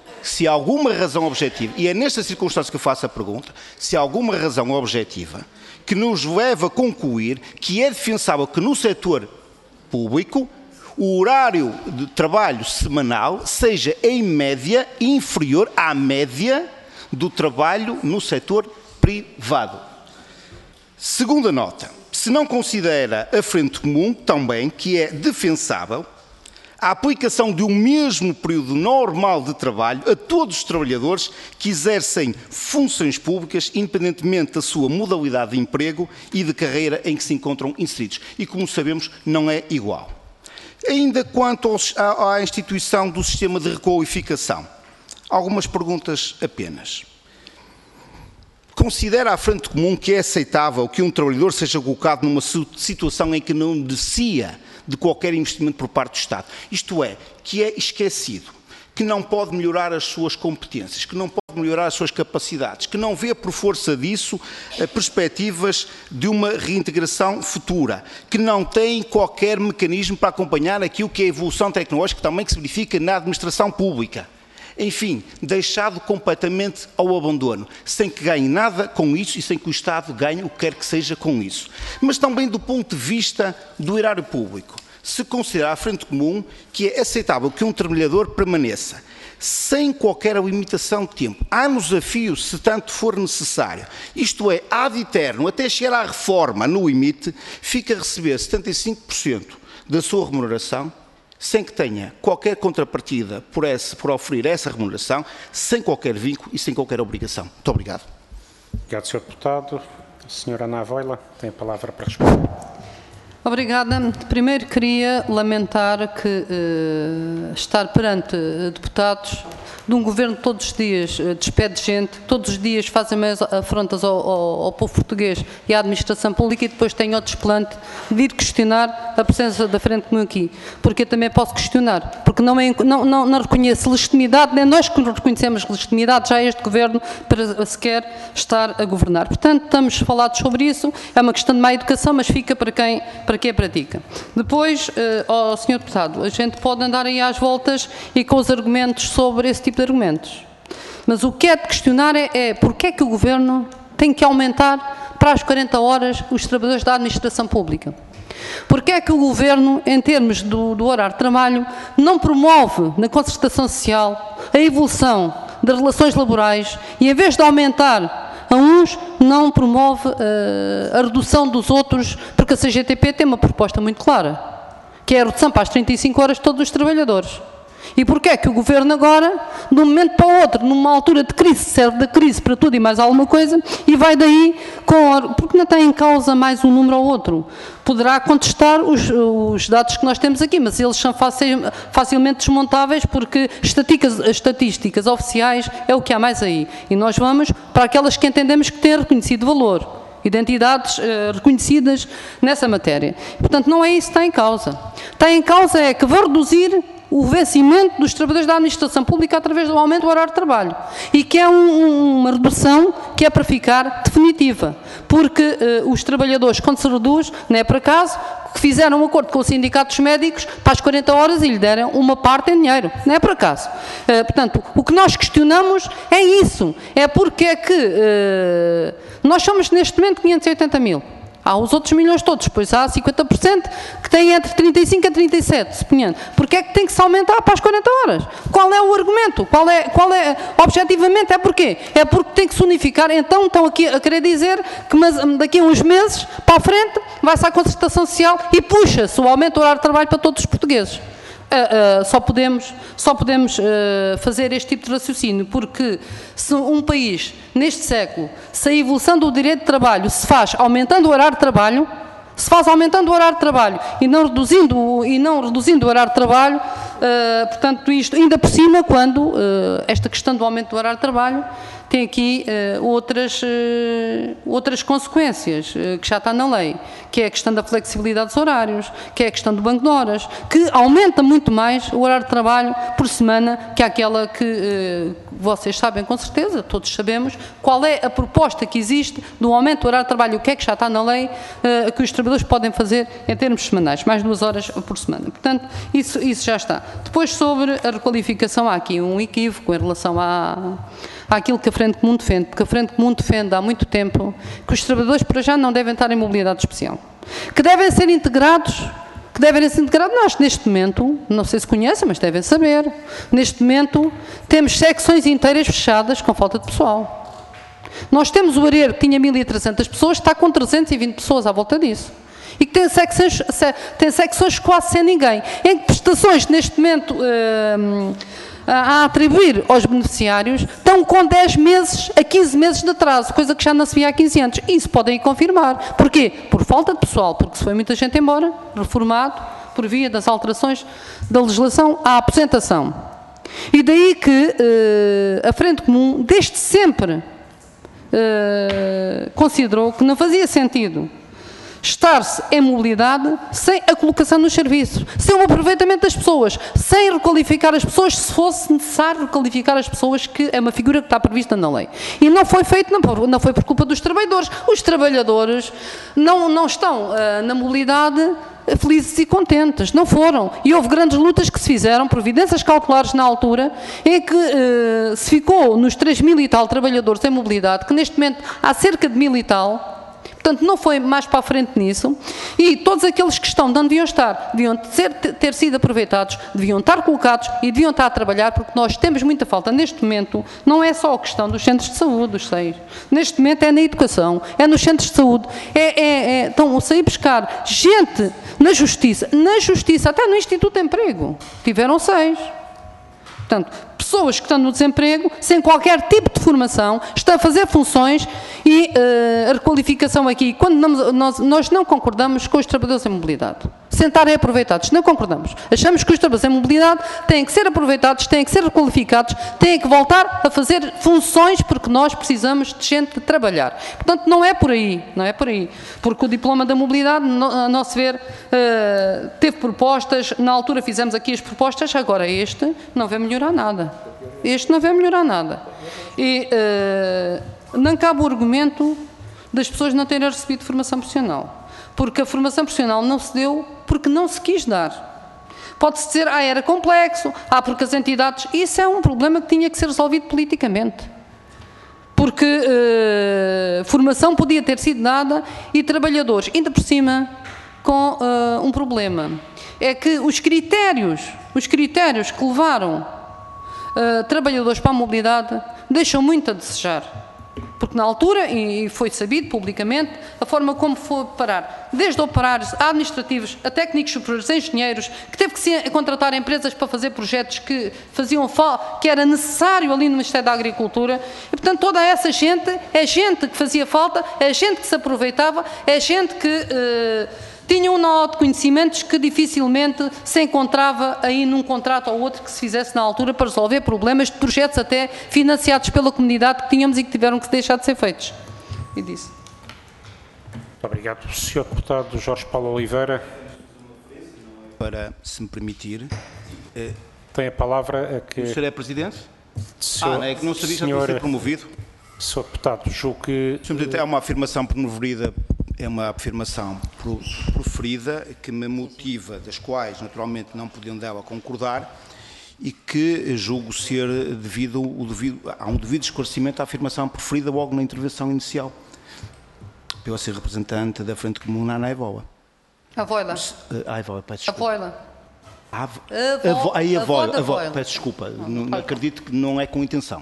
e é nesta circunstância que eu faço a pergunta, se há alguma razão objetiva que nos leva a concluir que é defensável que no setor público o horário de trabalho semanal seja, em média, inferior à média do trabalho no setor privado. Segunda nota, se não considera a Frente Comum também que é defensável a aplicação de um mesmo período normal de trabalho a todos os trabalhadores que exercem funções públicas, independentemente da sua modalidade de emprego e de carreira em que se encontram inseridos. E, como sabemos, não é igual. Ainda quanto à instituição do sistema de requalificação, algumas perguntas apenas. Considera a Frente Comum que é aceitável que um trabalhador seja colocado numa situação em que não beneficia de qualquer investimento por parte do Estado? Isto é, que é esquecido, que não pode melhorar as suas competências, que não pode melhorar as suas capacidades, que não vê por força disso perspectivas de uma reintegração futura, que não tem qualquer mecanismo para acompanhar aquilo que é a evolução tecnológica também que se verifica na administração pública. Enfim, deixado completamente ao abandono, sem que ganhe nada com isso e sem que o Estado ganhe o que quer que seja com isso. Mas também do ponto de vista do erário público, se considera a Frente Comum que é aceitável que um trabalhador permaneça sem qualquer limitação de tempo, anos a fio, se tanto for necessário, isto é, ad eterno, até chegar à reforma, no limite, fica a receber 75% da sua remuneração, sem que tenha qualquer contrapartida por oferir essa remuneração, sem qualquer vínculo e sem qualquer obrigação. Muito obrigado. Obrigado, Sr. Deputado. A Sra. Ana Avoila tem a palavra para responder. Obrigada. Primeiro queria lamentar que estar perante deputados de um governo que todos os dias despede gente, todos os dias fazem mais afrontas ao povo português e à administração pública e depois tem o desplante de ir questionar a presença da Frente Comum aqui. Porque eu também posso questionar, porque não reconheço legitimidade, nem nós que reconhecemos legitimidade já este governo para sequer estar a governar. Portanto, estamos falados sobre isso, é uma questão de má educação, mas fica para quem a pratica. Depois, ao Sr. Deputado, a gente pode andar aí às voltas e com os argumentos sobre esse tipo de argumentos. Mas o que é de questionar é porque é que o Governo tem que aumentar para as 40 horas os trabalhadores da administração pública? Porque é que o Governo, em termos do horário de trabalho, não promove na concertação social a evolução das relações laborais e, em vez de aumentar a uns, não promove a redução dos outros, porque a CGTP tem uma proposta muito clara, que é a redução para as 35 horas de todos os trabalhadores. E porquê é que o Governo agora, de um momento para o outro, numa altura de crise, serve da crise para tudo e mais alguma coisa, e vai daí, porque não tem em causa mais um número ou outro. Poderá contestar os dados que nós temos aqui, mas eles são facilmente desmontáveis porque estatísticas oficiais é o que há mais aí. E nós vamos para aquelas que entendemos que têm reconhecido valor. Identidades reconhecidas nessa matéria. Portanto, não é isso que está em causa. Está em causa é que vai reduzir o vencimento dos trabalhadores da administração pública através do aumento do horário de trabalho. E que é uma redução que é para ficar definitiva. Porque os trabalhadores, quando se reduz, não é por acaso, que fizeram um acordo com os sindicatos médicos para as 40 horas e lhe deram uma parte em dinheiro. Não é por acaso. Portanto, o que nós questionamos é isso. É porque é que nós somos neste momento 580 mil. Há os outros milhões todos, pois há 50% que têm entre 35 a 37, suponhando. Porquê é que tem que se aumentar para as 40 horas? Qual é o argumento? Qual é objetivamente, é porquê? É porque tem que se unificar. Então estão aqui a querer dizer que daqui a uns meses, para a frente, vai-se à concertação social e puxa-se o aumento do horário de trabalho para todos os portugueses. Só podemos fazer este tipo de raciocínio, porque se um país, neste século, se a evolução do direito de trabalho se faz aumentando o horário de trabalho, e não reduzindo o horário de trabalho, portanto, isto ainda por cima, quando esta questão do aumento do horário de trabalho tem aqui outras consequências, que já está na lei, que é a questão da flexibilidade dos horários, que é a questão do banco de horas, que aumenta muito mais o horário de trabalho por semana que aquela que vocês sabem com certeza, todos sabemos, qual é a proposta que existe do aumento do horário de trabalho, o que é que já está na lei, que os trabalhadores podem fazer em termos semanais, mais 2 horas por semana. Portanto, isso já está. Depois, sobre a requalificação, há aqui um equívoco em relação àquilo que a Frente Comum defende, porque a Frente Comum defende há muito tempo que os trabalhadores para já não devem estar em mobilidade especial, que devem ser integrados, nós neste momento, não sei se conhecem, mas devem saber, neste momento temos secções inteiras fechadas com falta de pessoal. Nós temos o Areiro que tinha 1.300 pessoas, está com 320 pessoas à volta disso. E que tem secções quase sem ninguém, em que prestações neste momento a atribuir aos beneficiários estão com 10 meses a 15 meses de atraso, coisa que já não se via há 15 anos. E isso podem confirmar. Porquê? Por falta de pessoal, porque se foi muita gente embora, reformado, por via das alterações da legislação à aposentação. E daí que a Frente Comum, desde sempre, considerou que não fazia sentido estar-se em mobilidade sem a colocação nos serviços, sem o aproveitamento das pessoas, sem requalificar as pessoas, se fosse necessário requalificar as pessoas, que é uma figura que está prevista na lei. E não foi feito, não foi por culpa dos trabalhadores. Os trabalhadores não estão na mobilidade felizes e contentes, não foram. E houve grandes lutas que se fizeram, providências cautelares na altura, em que se ficou nos 3.000 e tal trabalhadores em mobilidade, que neste momento há cerca de 1.000 e tal. Portanto, não foi mais para a frente nisso, e todos aqueles que estão, não deviam estar, deviam ter sido aproveitados, deviam estar colocados e deviam estar a trabalhar, porque nós temos muita falta. Neste momento, não é só a questão dos centros de saúde, dos SEIs. Neste momento é na educação, é nos centros de saúde, estão a sair buscar gente na justiça, até no Instituto de Emprego, tiveram 6. Portanto, pessoas que estão no desemprego, sem qualquer tipo de formação, estão a fazer funções, e a requalificação aqui, quando nós não concordamos com os trabalhadores em mobilidade, sentarem aproveitados, não concordamos. Achamos que os trabalhadores em mobilidade têm que ser aproveitados, têm que ser requalificados, têm que voltar a fazer funções, porque nós precisamos de gente de trabalhar. Portanto, não é por aí, porque o diploma da mobilidade, a nosso ver, teve propostas, na altura fizemos aqui as propostas, agora este não vai melhorar nada. E não cabe o argumento das pessoas não terem recebido formação profissional, porque a formação profissional não se deu porque não se quis dar. Pode-se dizer, era complexo, porque as entidades... Isso é um problema que tinha que ser resolvido politicamente, porque formação podia ter sido dada, e trabalhadores, ainda por cima, com um problema, é que os critérios que levaram trabalhadores para a mobilidade deixam muito a desejar. Porque na altura, e foi sabido publicamente, a forma como foi parar, desde operários a administrativos, a técnicos superiores, a engenheiros, que teve que se contratar empresas para fazer projetos que faziam que era necessário ali no Ministério da Agricultura, e portanto toda essa gente, é gente que fazia falta, é gente que se aproveitava, é gente que tinha um know de conhecimentos que dificilmente se encontrava aí num contrato ou outro que se fizesse na altura para resolver problemas de projetos até financiados pela comunidade que tínhamos e que tiveram que deixar de ser feitos. E disse. Muito obrigado. Sr. Deputado Jorge Paulo Oliveira. Para, se me permitir... Tem a palavra a que... O senhor é Presidente? É que não sabia que já tinha sido promovido. Sr. Deputado, julgo que... Sr. Presidente, é uma afirmação promovida... É uma afirmação proferida que me motiva, das quais naturalmente não podendo dela concordar, e que julgo ser há um devido esclarecimento à afirmação proferida logo na intervenção inicial, pela ser representante da Frente Comum na Aivola. A Voila. Peço desculpa. A Voila. Peço desculpa, acredito que não é com intenção.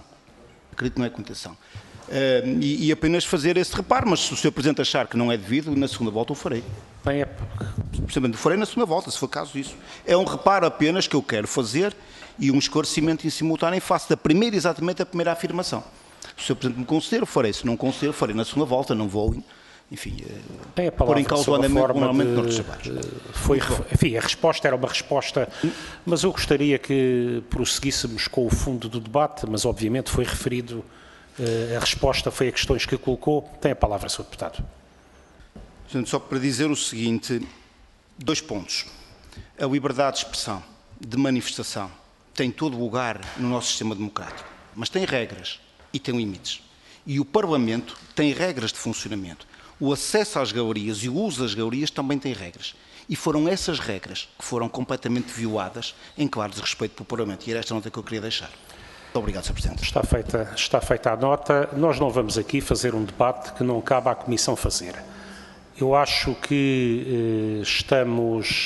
E apenas fazer esse reparo, mas se o Sr. Presidente achar que não é devido, na segunda volta o farei. O farei na segunda volta, se for caso disso. É um reparo apenas que eu quero fazer e um esclarecimento em simultâneo em face exatamente da primeira afirmação. Se o Sr. Presidente me conceder, o farei. Se não conceder, farei na segunda volta, não vou enfim, Tem a pôr palavra em causa o sob a andamento forma dos de, trabalhos. enfim, a resposta era uma resposta, mas eu gostaria que prosseguíssemos com o fundo do debate, mas obviamente foi referido, a resposta foi a questões que colocou. Tem a palavra, Sr. Deputado. Portanto, só para dizer o seguinte, 2 pontos. A liberdade de expressão, de manifestação, tem todo lugar no nosso sistema democrático, mas tem regras e tem limites. E o Parlamento tem regras de funcionamento. O acesso às galerias e o uso das galerias também tem regras. E foram essas regras que foram completamente violadas em claro desrespeito pelo Parlamento. E era esta nota que eu queria deixar. Muito obrigado, Sr. Presidente. Está feita a nota. Nós não vamos aqui fazer um debate que não cabe à Comissão fazer. Eu acho que estamos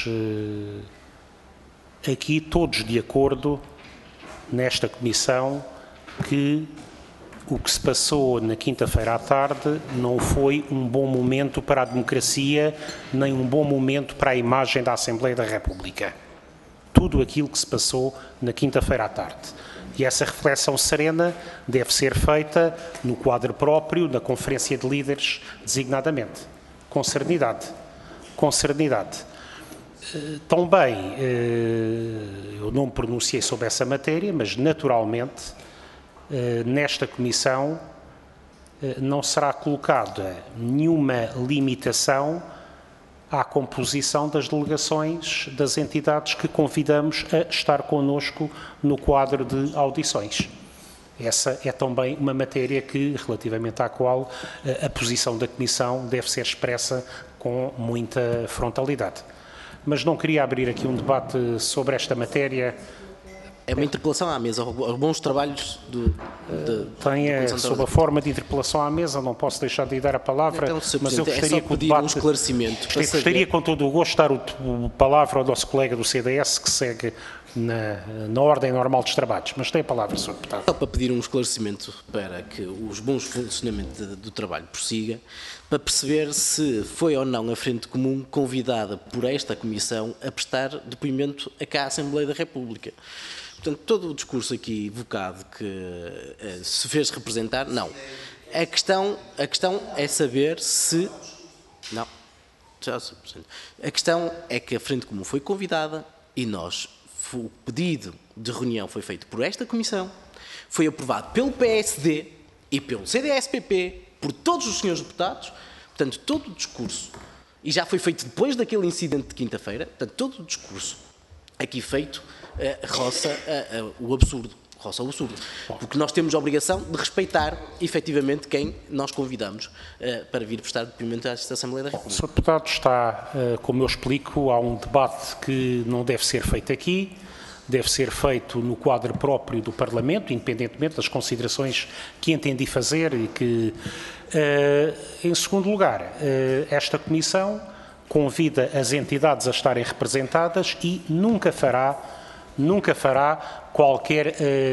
aqui todos de acordo nesta Comissão que o que se passou na quinta-feira à tarde não foi um bom momento para a democracia, nem um bom momento para a imagem da Assembleia da República. Tudo aquilo que se passou na quinta-feira à tarde. E essa reflexão serena deve ser feita no quadro próprio da Conferência de Líderes, designadamente. Com serenidade. Com serenidade. Também, eu não me pronunciei sobre essa matéria, mas naturalmente, nesta Comissão, não será colocada nenhuma limitação à composição das delegações das entidades que convidamos a estar connosco no quadro de audições. Essa é também uma matéria relativamente à qual a posição da Comissão deve ser expressa com muita frontalidade. Mas não queria abrir aqui um debate sobre esta matéria. É uma interpelação à mesa, aos bons trabalhos sob a forma de interpelação à mesa, não posso deixar de lhe dar a palavra, então, mas eu gostaria que o debate... um esclarecimento. Gostaria com todo o gosto de dar a palavra ao nosso colega do CDS, que segue na ordem normal dos trabalhos. Mas tem a palavra, Sr. Deputado. Só para pedir um esclarecimento para que os bons funcionamentos do trabalho prossiga, para perceber se foi ou não a Frente Comum convidada por esta Comissão a prestar depoimento à Assembleia da República. Portanto, todo o discurso aqui evocado que se fez representar, não. A questão é saber se... Não. A questão é que a Frente Comum foi convidada e o pedido de reunião foi feito por esta Comissão, foi aprovado pelo PSD e pelo CDS-PP, por todos os senhores deputados. Portanto, todo o discurso, e já foi feito depois daquele incidente de quinta-feira, portanto, todo o discurso aqui feito roça o absurdo. Porque nós temos a obrigação de respeitar, efetivamente, quem nós convidamos para vir prestar depoimento à Assembleia da República. O Sr. Deputado está, como eu explico, há um debate que não deve ser feito aqui, deve ser feito no quadro próprio do Parlamento, independentemente das considerações que entendi fazer e que, em segundo lugar, esta Comissão convida as entidades a estarem representadas e nunca fará qualquer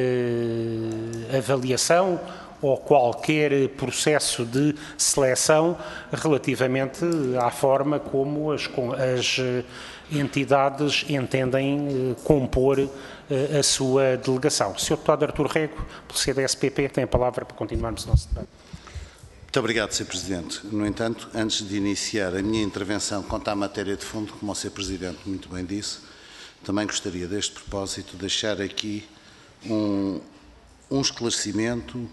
avaliação ou qualquer processo de seleção relativamente à forma como as entidades entendem compor a sua delegação. Sr. Deputado Artur Rego, pelo CDS-PP, tem a palavra para continuarmos o nosso debate. Muito obrigado, Sr. Presidente. No entanto, antes de iniciar a minha intervenção quanto à matéria de fundo, como o Sr. Presidente muito bem disse, também gostaria, deste propósito, de deixar aqui um esclarecimento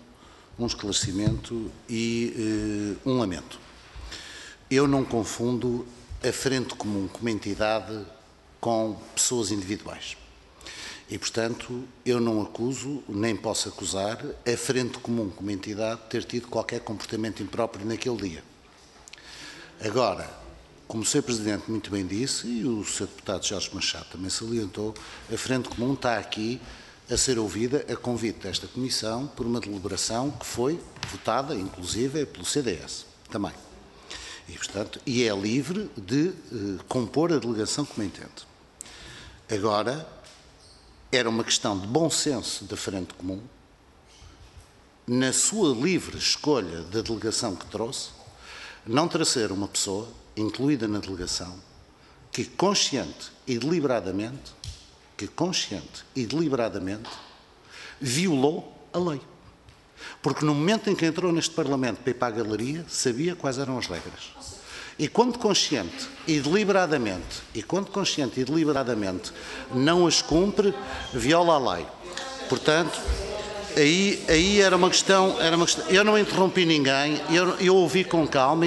e um lamento. Eu não confundo a Frente Comum como entidade com pessoas individuais. E, portanto, eu não acuso, nem posso acusar, a Frente Comum como entidade de ter tido qualquer comportamento impróprio naquele dia. Agora, como o Sr. Presidente muito bem disse, e o Sr. Deputado Jorge Machado também salientou, a Frente Comum está aqui a ser ouvida a convite desta Comissão por uma deliberação que foi votada, inclusive, pelo CDS também. E, portanto, é livre de compor a delegação como entende. Agora, era uma questão de bom senso da Frente Comum, na sua livre escolha da delegação que trouxe, não trazer uma pessoa incluída na delegação que consciente e deliberadamente violou a lei. Porque no momento em que entrou neste Parlamento para ir para a galeria, sabia quais eram as regras. E quando consciente e deliberadamente, não as cumpre, viola a lei. Portanto, aí era uma questão, eu não interrompi ninguém, eu ouvi com calma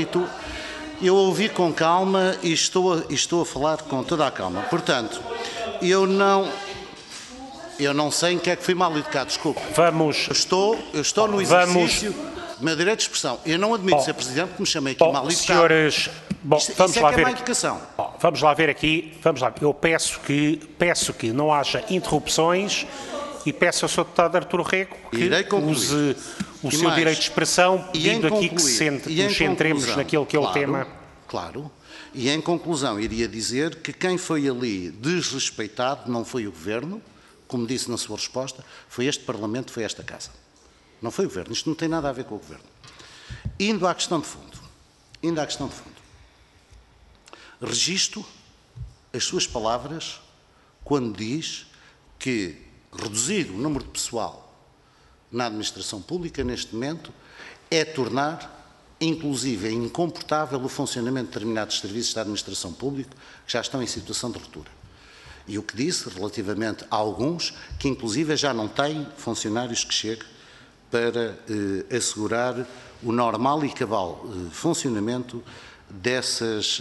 e estou a falar com toda a calma. Portanto, eu não sei em que é que fui mal educado, desculpe. Eu estou no exercício do meu direito de expressão. Eu não admito ser Presidente que me chamei aqui mal educado. Senhores, vamos lá ver. É má educação. Vamos lá ver aqui. Eu peço que não haja interrupções e peço ao Sr. Deputado Artur Rego que use o seu direito de expressão, pedindo aqui que nos centremos naquilo que é o tema. Claro. E em conclusão, iria dizer que quem foi ali desrespeitado não foi o Governo, como disse na sua resposta, foi este Parlamento, foi esta Casa. Não foi o Governo. Isto não tem nada a ver com o Governo. Indo à questão de fundo. Registro as suas palavras quando diz que reduzir o número de pessoal na administração pública, neste momento, é tornar, inclusive, incomportável o funcionamento de determinados serviços da administração pública que já estão em situação de ruptura. E o que disse relativamente a alguns que, inclusive, já não têm funcionários que cheguem para assegurar o normal e cabal funcionamento dessas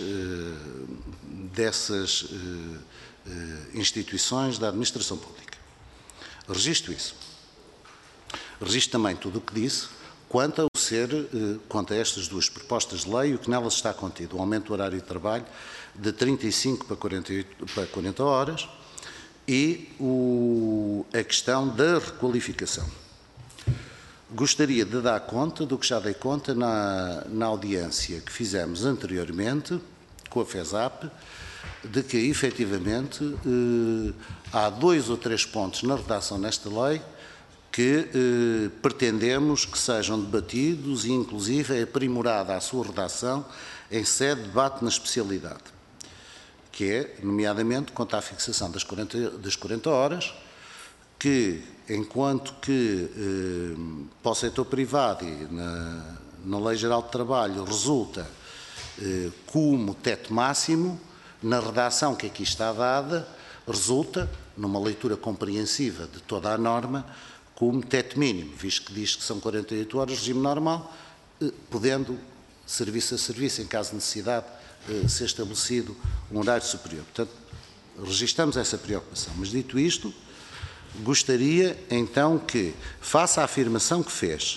instituições da administração pública. Registro isso. Registro também tudo o que disse quanto a estas duas propostas de lei e o que nelas está contido, o aumento do horário de trabalho de 35 para 40 horas e a questão da requalificação. Gostaria de dar conta do que já dei conta na audiência que fizemos anteriormente com a FESAP, de que, efetivamente, há 2 ou 3 pontos na redação nesta lei que pretendemos que sejam debatidos e, inclusive, é aprimorada a sua redação em sede de debate na especialidade, que é, nomeadamente, quanto à fixação das 40 horas, que, enquanto que para o setor privado e na Lei Geral de Trabalho resulta como teto máximo, na redação que aqui está dada, resulta, numa leitura compreensiva de toda a norma, como teto mínimo, visto que diz que são 48 horas, regime normal, podendo, serviço a serviço, em caso de necessidade, ser estabelecido um horário superior. Portanto, registramos essa preocupação. Mas, dito isto, gostaria, então, que, face à afirmação que fez,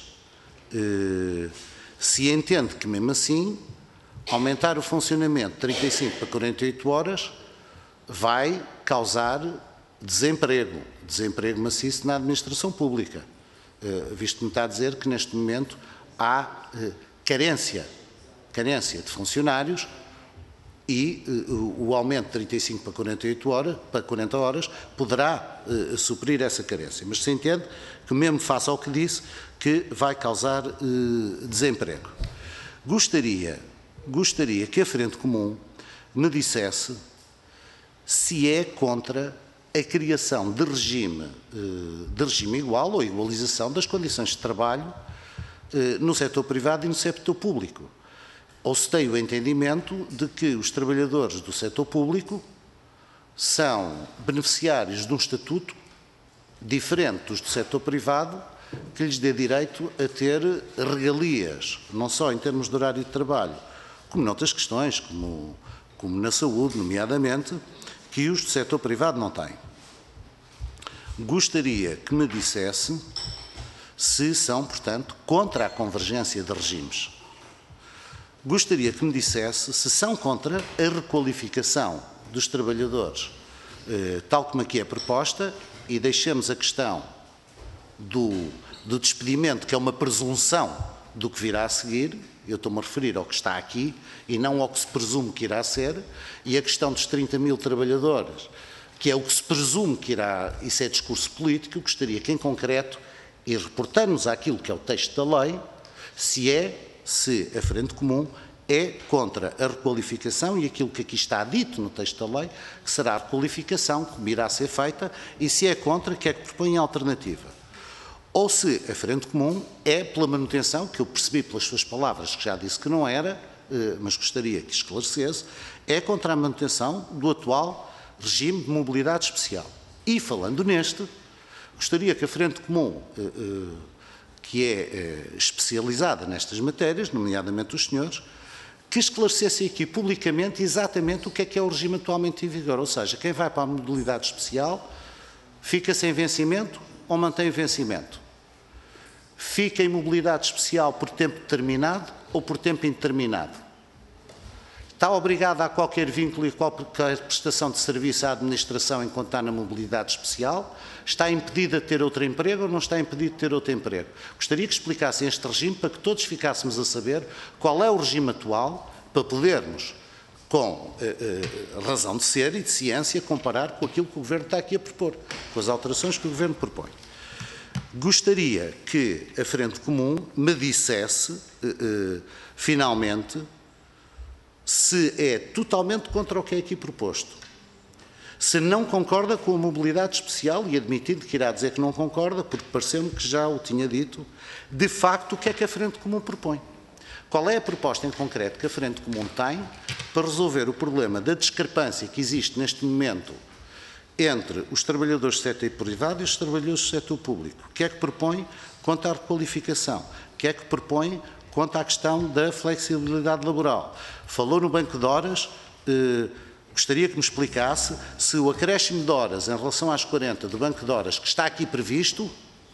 se entende que, mesmo assim, aumentar o funcionamento de 35 para 48 horas vai causar desemprego maciço na administração pública, visto que me está a dizer que neste momento há carência de funcionários e o aumento de 35 para 40 horas poderá suprir essa carência. Mas se entende que, mesmo face ao que disse, que vai causar desemprego. Gostaria que a Frente Comum me dissesse se é contra a criação de regime igual ou igualização das condições de trabalho no setor privado e no setor público. Ou se tem o entendimento de que os trabalhadores do setor público são beneficiários de um estatuto diferente dos do setor privado, que lhes dê direito a ter regalias, não só em termos de horário de trabalho, como noutras questões, como na saúde, nomeadamente, que os do setor privado não têm. Gostaria que me dissesse se são, portanto, contra a convergência de regimes. Gostaria que me dissesse se são contra a requalificação dos trabalhadores, tal como aqui é proposta, e deixemos a questão do despedimento, que é uma presunção do que virá a seguir. Eu estou-me a referir ao que está aqui e não ao que se presume que irá ser, e a questão dos 30 mil trabalhadores, que é o que se presume que irá, isso é discurso político. Eu gostaria que, em concreto, e reportando-nos àquilo que é o texto da lei, se a Frente Comum é contra a requalificação e aquilo que aqui está dito no texto da lei, que será a requalificação, como irá ser feita, e se é contra, que é que propõe a alternativa. ou se a frente comum é pela manutenção, que eu percebi pelas suas palavras, que já disse que não era, mas gostaria que esclarecesse, é contra a manutenção do atual regime de mobilidade especial. E, falando neste, gostaria que a frente comum, que é especializada nestas matérias, nomeadamente os senhores, que esclarecesse aqui publicamente exatamente o que é o regime atualmente em vigor. Ou seja, quem vai para a mobilidade especial fica sem vencimento ou mantém vencimento? Fica em mobilidade especial por tempo determinado ou por tempo indeterminado? Está obrigado a qualquer vínculo e qualquer prestação de serviço à administração enquanto está na mobilidade especial? Está impedido de ter outro emprego ou não está impedido de ter outro emprego? Gostaria que explicassem este regime para que todos ficássemos a saber qual é o regime atual, para podermos, com razão de ser e de ciência, comparar com aquilo que o Governo está aqui a propor, com as alterações que o Governo propõe. Gostaria que a Frente Comum me dissesse, finalmente, se é totalmente contra o que é aqui proposto, se não concorda com a mobilidade especial, e admitindo que irá dizer que não concorda, porque pareceu-me que já o tinha dito, de facto o que é que a Frente Comum propõe. Qual é a proposta em concreto que a Frente Comum tem para resolver o problema da discrepância que existe neste momento entre os trabalhadores do setor privado e os trabalhadores do setor público? O que é que propõe quanto à requalificação? O que é que propõe quanto à questão da flexibilidade laboral? Falou no banco de horas, gostaria que me explicasse se o acréscimo de horas em relação às 40 do banco de horas que está aqui previsto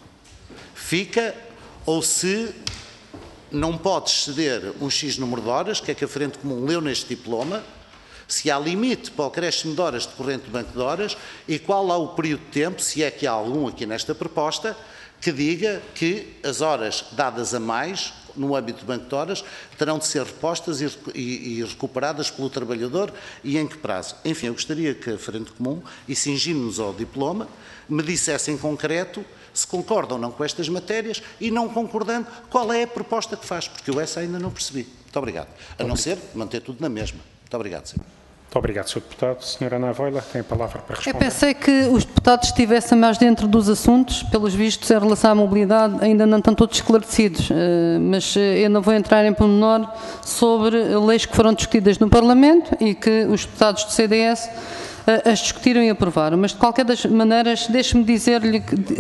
fica, ou se não pode exceder um X número de horas, que é que a Frente Comum leu neste diploma, se há limite para o acréscimo de horas decorrente do banco de horas e qual é o período de tempo, se é que há algum aqui nesta proposta, que diga que as horas dadas a mais no âmbito do banco de horas terão de ser repostas e recuperadas pelo trabalhador e em que prazo. Enfim, eu gostaria que a Frente Comum, e cingindo-nos ao diploma, me dissesse em concreto se concorda ou não com estas matérias e, não concordando, qual é a proposta que faz, porque eu essa ainda não percebi. Muito obrigado. A não ser manter tudo na mesma. Muito obrigado, senhor. Muito obrigado, Sr. Deputado. Sra. Ana Avoila, tem a palavra para responder. Eu pensei que os deputados estivessem mais dentro dos assuntos, pelos vistos, em relação à mobilidade, ainda não estão todos esclarecidos, mas eu não vou entrar em pormenor sobre leis que foram discutidas no Parlamento e que os deputados do CDS as discutiram e aprovaram, mas de qualquer das maneiras deixe-me dizer-lhe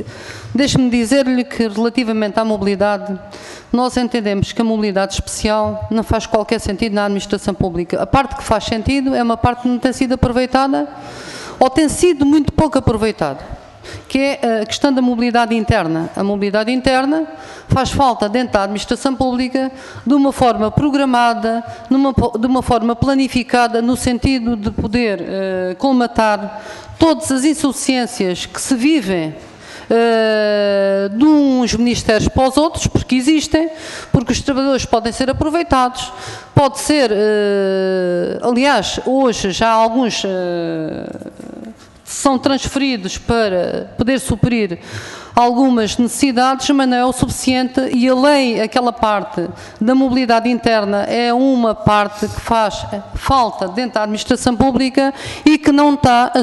que relativamente à mobilidade nós entendemos que a mobilidade especial não faz qualquer sentido na administração pública. A parte que faz sentido é uma parte que não tem sido aproveitada ou tem sido muito pouco aproveitada, que é a questão da mobilidade interna. A mobilidade interna faz falta dentro da administração pública de uma forma programada, de uma forma planificada, no sentido de poder colmatar todas as insuficiências que se vivem de uns ministérios para os outros, porque existem, porque os trabalhadores podem ser aproveitados, pode ser, aliás, hoje já alguns são transferidos para poder suprir algumas necessidades, mas não é o suficiente, e a lei, aquela parte da mobilidade interna, é uma parte que faz falta dentro da administração pública e que não está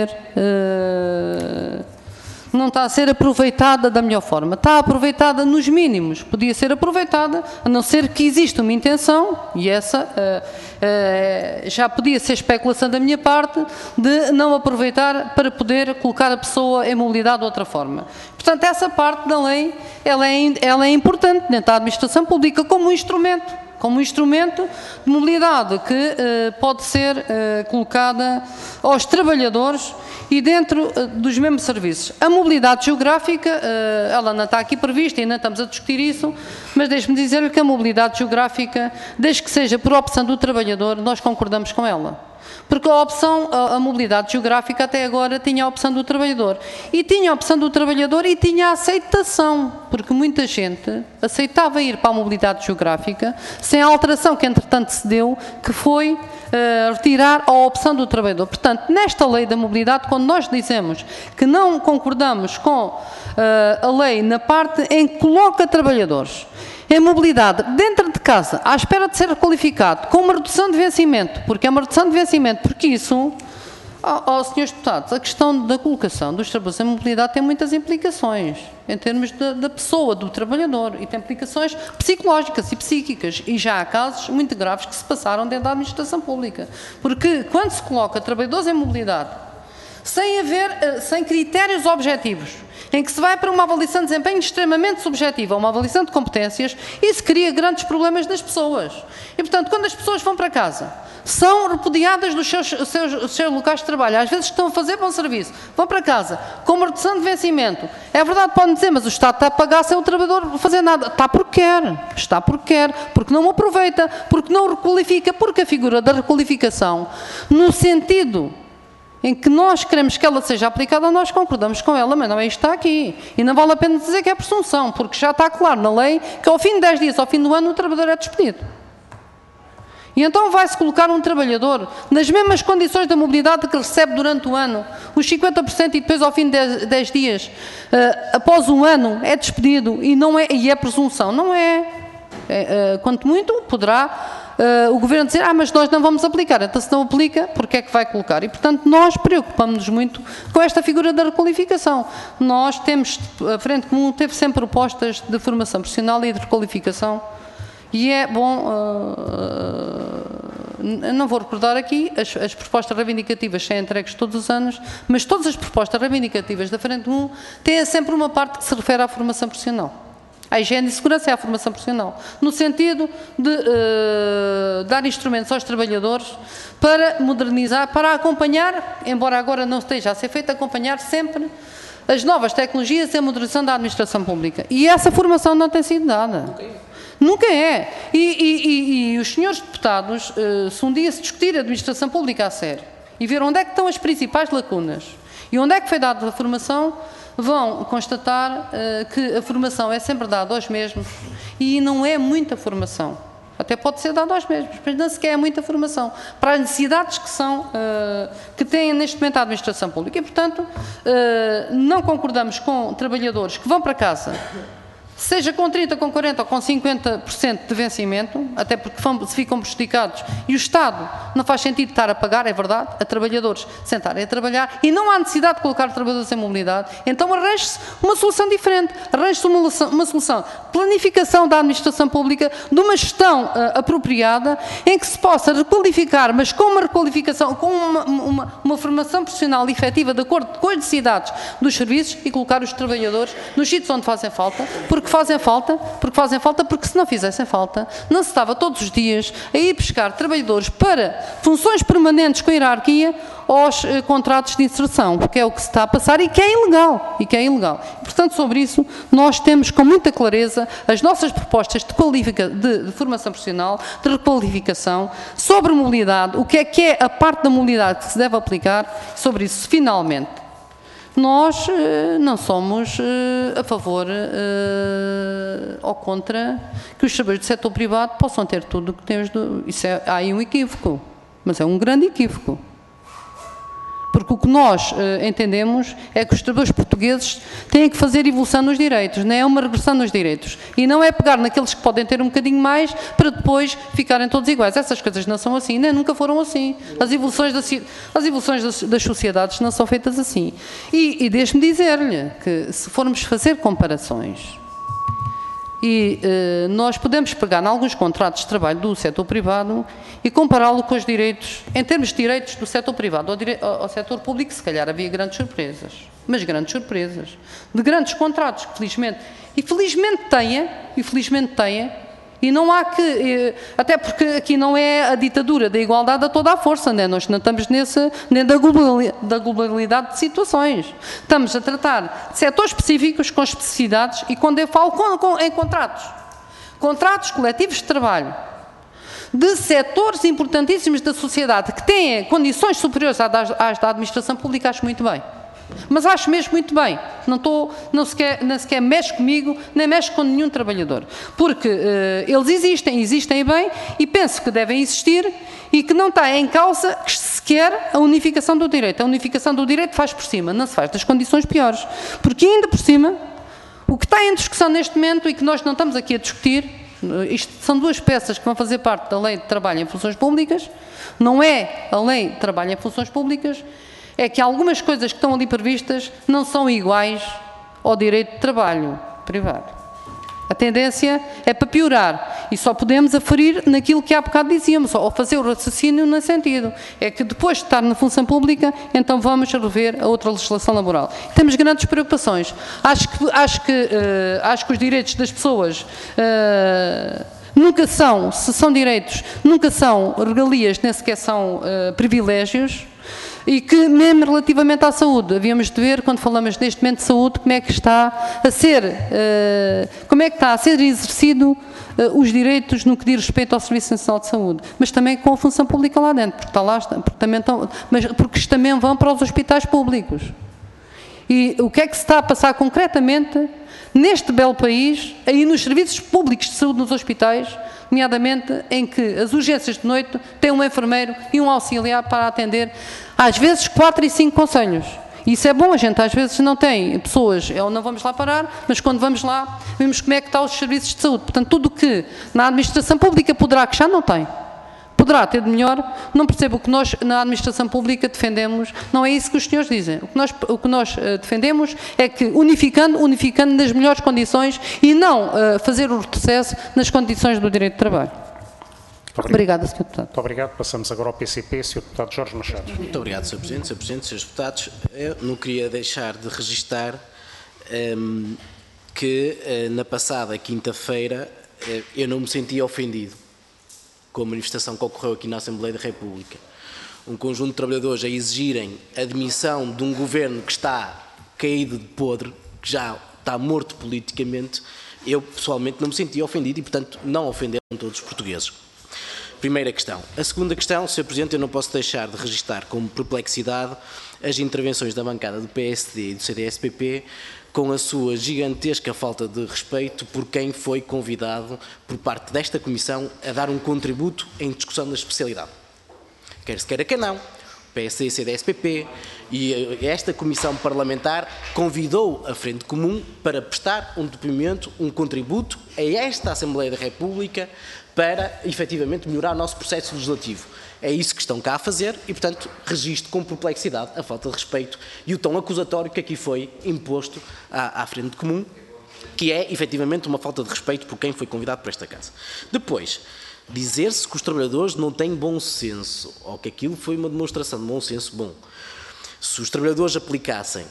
a ser aproveitada da melhor forma. Está aproveitada nos mínimos, podia ser aproveitada, a não ser que exista uma intenção, e essa já podia ser especulação da minha parte, de não aproveitar para poder colocar a pessoa em mobilidade de outra forma. Portanto, essa parte da lei, ela é importante dentro da administração pública como um instrumento de mobilidade que pode ser colocada aos trabalhadores e dentro dos mesmos serviços. A mobilidade geográfica, ela não está aqui prevista, ainda estamos a discutir isso, mas deixe-me dizer-lhe que a mobilidade geográfica, desde que seja por opção do trabalhador, nós concordamos com ela. Porque a mobilidade geográfica até agora tinha a opção do trabalhador. E tinha a opção do trabalhador e tinha a aceitação, porque muita gente aceitava ir para a mobilidade geográfica sem a alteração que entretanto se deu, que foi retirar a opção do trabalhador. Portanto, nesta lei da mobilidade, quando nós dizemos que não concordamos com a lei na parte em que coloca trabalhadores em mobilidade dentro de casa, à espera de ser qualificado, com uma redução de vencimento, porque é uma redução de vencimento, porque isso Aos senhores deputados, a questão da colocação dos trabalhadores em mobilidade tem muitas implicações, em termos da pessoa, do trabalhador, e tem implicações psicológicas e psíquicas, e já há casos muito graves que se passaram dentro da administração pública. Porque quando se coloca trabalhadores em mobilidade, sem critérios objetivos, em que se vai para uma avaliação de desempenho extremamente subjetiva, uma avaliação de competências, isso cria grandes problemas das pessoas. E, portanto, quando as pessoas vão para casa, são repudiadas dos seus locais de trabalho, às vezes estão a fazer bom serviço, vão para casa, com uma redução de vencimento. É verdade, podem dizer, mas o Estado está a pagar sem o trabalhador fazer nada. Está porque quer, porque não o aproveita, porque não o requalifica, porque a figura da requalificação, no sentido em que nós queremos que ela seja aplicada, nós concordamos com ela, mas não é isto que está aqui. E não vale a pena dizer que é presunção, porque já está claro na lei que ao fim de 10 dias, ao fim do ano, o trabalhador é despedido. E então vai-se colocar um trabalhador nas mesmas condições da mobilidade que recebe durante o ano, os 50%, e depois ao fim de 10 dias, após um ano, é despedido e é presunção. Não é. Quanto muito, poderá o Governo dizer, mas nós não vamos aplicar. Então, se não aplica, porque é que vai colocar? E, portanto, nós preocupamos-nos muito com esta figura da requalificação. Nós temos, a Frente Comum teve sempre propostas de formação profissional e de requalificação. E é bom, não vou recordar aqui, as propostas reivindicativas são entregues todos os anos, mas todas as propostas reivindicativas da Frente Comum têm sempre uma parte que se refere à formação profissional. A higiene e segurança é a formação profissional, no sentido de dar instrumentos aos trabalhadores para modernizar, para acompanhar, embora agora não esteja a ser feito, acompanhar sempre as novas tecnologias e a modernização da administração pública. E essa formação não tem sido dada. Nunca é. E os senhores deputados, se um dia se discutir a administração pública a sério e ver onde é que estão as principais lacunas e onde é que foi dada a formação, vão constatar que a formação é sempre dada aos mesmos e não é muita formação. Até pode ser dada aos mesmos, mas não sequer é muita formação para as necessidades que tem neste momento a administração pública. E, portanto, não concordamos com trabalhadores que vão para casa, seja com 30%, com 40% ou com 50% de vencimento, até porque ficam prejudicados, e o Estado não faz sentido estar a pagar, é verdade, a trabalhadores sentarem a trabalhar, e não há necessidade de colocar trabalhadores em mobilidade, então arranje-se uma solução diferente, arranje-se uma solução de planificação da administração pública, de uma gestão apropriada, em que se possa requalificar, mas com uma requalificação, com uma formação profissional efetiva, de acordo com as necessidades dos serviços, e colocar os trabalhadores nos sítios onde fazem falta, porque fazem falta, porque se não fizessem falta, não se estava todos os dias a ir buscar trabalhadores para funções permanentes com hierarquia aos contratos de inserção, porque é o que se está a passar e que é ilegal. Portanto, sobre isso, nós temos com muita clareza as nossas propostas de formação profissional, de requalificação, sobre mobilidade, o que é a parte da mobilidade que se deve aplicar, sobre isso, finalmente. Nós não somos a favor ou contra que os trabalhadores do setor privado possam ter tudo o que temos. Há aí um equívoco, mas é um grande equívoco. Porque o que nós entendemos é que os trabalhadores portugueses têm que fazer evolução nos direitos, não é uma regressão nos direitos. E não é pegar naqueles que podem ter um bocadinho mais para depois ficarem todos iguais. Essas coisas não são assim, nem nunca foram assim. As evoluções das sociedades não são feitas assim. E deixe-me dizer-lhe que se formos fazer comparações, e nós podemos pegar em alguns contratos de trabalho do setor privado e compará-lo com os direitos, em termos de direitos do setor privado ao setor público, se calhar havia grandes surpresas, mas grandes surpresas, de grandes contratos que felizmente têm, e não há que, até porque aqui não é a ditadura da igualdade a toda a força, né? Nós não estamos nem da globalidade de situações. Estamos a tratar de setores específicos com especificidades e quando eu falo em contratos coletivos de trabalho, de setores importantíssimos da sociedade que têm condições superiores às da administração pública, acho muito bem. Mas acho mesmo muito bem, não sequer mexe comigo, nem mexe com nenhum trabalhador, porque eles existem bem e penso que devem existir e que não está em causa sequer a unificação do direito. A unificação do direito faz por cima, não se faz das condições piores, porque ainda por cima, o que está em discussão neste momento e que nós não estamos aqui a discutir, isto são duas peças que vão fazer parte da Lei de Trabalho em Funções Públicas, não é a Lei de Trabalho em Funções Públicas, é que algumas coisas que estão ali previstas não são iguais ao direito de trabalho privado. A tendência é para piorar e só podemos aferir naquilo que há bocado dizíamos, ou fazer o raciocínio nesse sentido. É que depois de estar na função pública, então vamos rever a outra legislação laboral. Temos grandes preocupações. Acho que os direitos das pessoas nunca são, se são direitos, nunca são regalias, nem sequer são privilégios. E que, mesmo relativamente à saúde, havíamos de ver, quando falamos neste momento de saúde, como é que está a ser exercido os direitos no que diz respeito ao Serviço Nacional de Saúde, mas também com a função pública lá dentro, porque isto também vão para os hospitais públicos. E o que é que se está a passar concretamente neste belo país, aí nos serviços públicos de saúde nos hospitais, nomeadamente em que as urgências de noite têm um enfermeiro e um auxiliar para atender, às vezes 4 e 5 concelhos. Isso é bom, a gente às vezes não tem pessoas, não vamos lá parar, mas quando vamos lá, vemos como é que estão os serviços de saúde. Portanto, tudo o que na administração pública poderá que já não tem, poderá ter de melhor, não percebo o que nós na administração pública defendemos, não é isso que os senhores dizem. O que nós defendemos é que unificando nas melhores condições e não fazer o retrocesso nas condições do direito de trabalho. Obrigada, Sr. Deputado. Muito obrigado. Passamos agora ao PCP, Sr. Deputado Jorge Machado. Muito obrigado, Sr. Presidente. Sr. Presidente, Srs. Deputados, eu não queria deixar de registar que na passada quinta-feira eu não me senti ofendido com a manifestação que ocorreu aqui na Assembleia da República. Um conjunto de trabalhadores a exigirem a demissão de um governo que está caído de podre, que já está morto politicamente, eu pessoalmente não me senti ofendido e, portanto, não ofenderam todos os portugueses. Primeira questão. A segunda questão, Sr. Presidente, eu não posso deixar de registar com perplexidade as intervenções da bancada do PSD e do CDS-PP com a sua gigantesca falta de respeito por quem foi convidado por parte desta Comissão a dar um contributo em discussão da especialidade. Quer se queira que não, o PSD e o CDS-PP e esta Comissão Parlamentar convidou a Frente Comum para prestar um depoimento, um contributo a esta Assembleia da República para, efetivamente, melhorar o nosso processo legislativo. É isso que estão cá a fazer e, portanto, registro com perplexidade a falta de respeito e o tom acusatório que aqui foi imposto à Frente Comum, que é, efetivamente, uma falta de respeito por quem foi convidado para esta casa. Depois, dizer-se que os trabalhadores não têm bom senso, ou que aquilo foi uma demonstração de bom senso, bom, se os trabalhadores aplicassem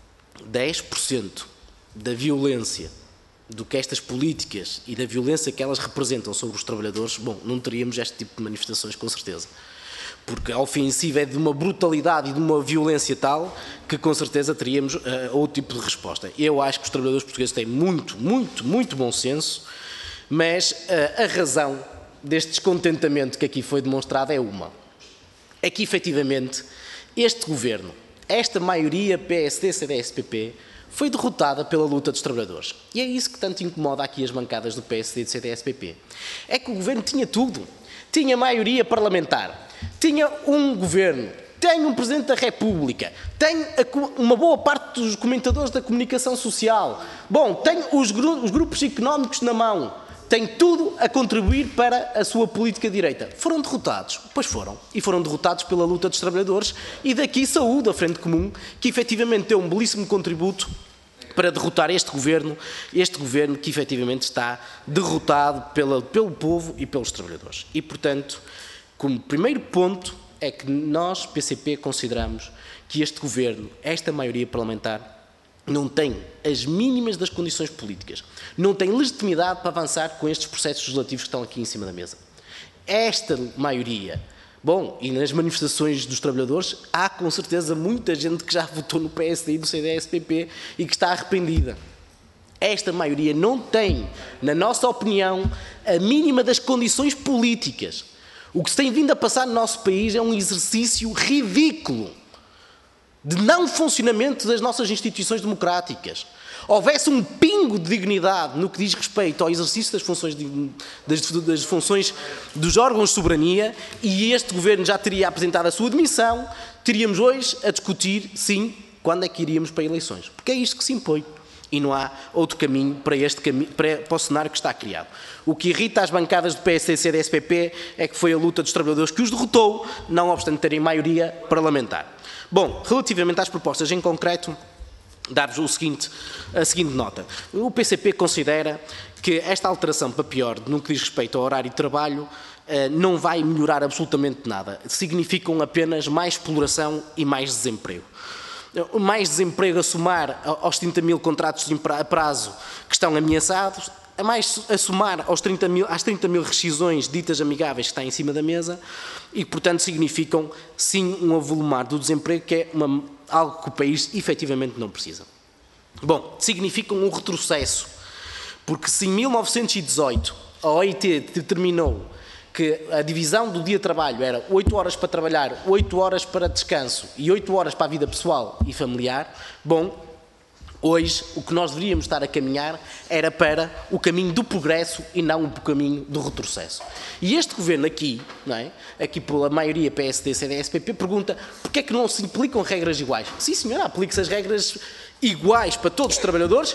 10% da violência do que estas políticas e da violência que elas representam sobre os trabalhadores, bom, não teríamos este tipo de manifestações com certeza. Porque a ofensiva é de uma brutalidade e de uma violência tal que com certeza teríamos outro tipo de resposta. Eu acho que os trabalhadores portugueses têm muito bom senso, mas a razão deste descontentamento que aqui foi demonstrado é uma. É que efetivamente este governo, esta maioria PSD, CDS, PP, foi derrotada pela luta dos trabalhadores. E é isso que tanto incomoda aqui as bancadas do PSD e do CDS-PP. É que o governo tinha tudo. Tinha maioria parlamentar, tinha um governo, tem um Presidente da República, tem uma boa parte dos comentadores da comunicação social, bom, tem os grupos económicos na mão, tem tudo a contribuir para a sua política de direita. Foram derrotados? Pois foram. E foram derrotados pela luta dos trabalhadores e daqui saúde a Frente Comum, que efetivamente deu um belíssimo contributo para derrotar este governo que efetivamente está derrotado pelo povo e pelos trabalhadores. E, portanto, como primeiro ponto é que nós, PCP, consideramos que este governo, esta maioria parlamentar, não tem as mínimas das condições políticas, não tem legitimidade para avançar com estes processos legislativos que estão aqui em cima da mesa. Esta maioria, bom, e nas manifestações dos trabalhadores, há com certeza muita gente que já votou no PSD e no CDS-PP e que está arrependida. Esta maioria não tem, na nossa opinião, a mínima das condições políticas. O que se tem vindo a passar no nosso país é um exercício ridículo de não funcionamento das nossas instituições democráticas. Houvesse um pingo de dignidade no que diz respeito ao exercício das funções dos órgãos de soberania e este governo já teria apresentado a sua demissão, teríamos hoje a discutir, sim, quando é que iríamos para eleições. Porque é isto que se impõe. E não há outro caminho para o cenário que está criado. O que irrita as bancadas do PSD, CDS, SPP é que foi a luta dos trabalhadores que os derrotou, não obstante terem maioria parlamentar. Bom, relativamente às propostas em concreto, dar-vos a seguinte nota. O PCP considera que esta alteração para pior, no que diz respeito ao horário de trabalho, não vai melhorar absolutamente nada. Significam apenas mais exploração e mais desemprego. Mais desemprego a somar aos 30 mil contratos a prazo que estão ameaçados, a somar às 30 mil rescisões ditas amigáveis que está em cima da mesa e, portanto, significam, sim, um avolumar do desemprego que é algo que o país efetivamente não precisa. Bom, significam um retrocesso, porque se em 1918 a OIT determinou que a divisão do dia de trabalho era 8 horas para trabalhar, 8 horas para descanso e 8 horas para a vida pessoal e familiar, bom, hoje o que nós deveríamos estar a caminhar era para o caminho do progresso e não o caminho do retrocesso. E este governo aqui, não é? Aqui pela maioria PSD, CDS, SPP, pergunta porquê é que não se aplicam regras iguais? Sim, senhora, aplique-se as regras iguais para todos os trabalhadores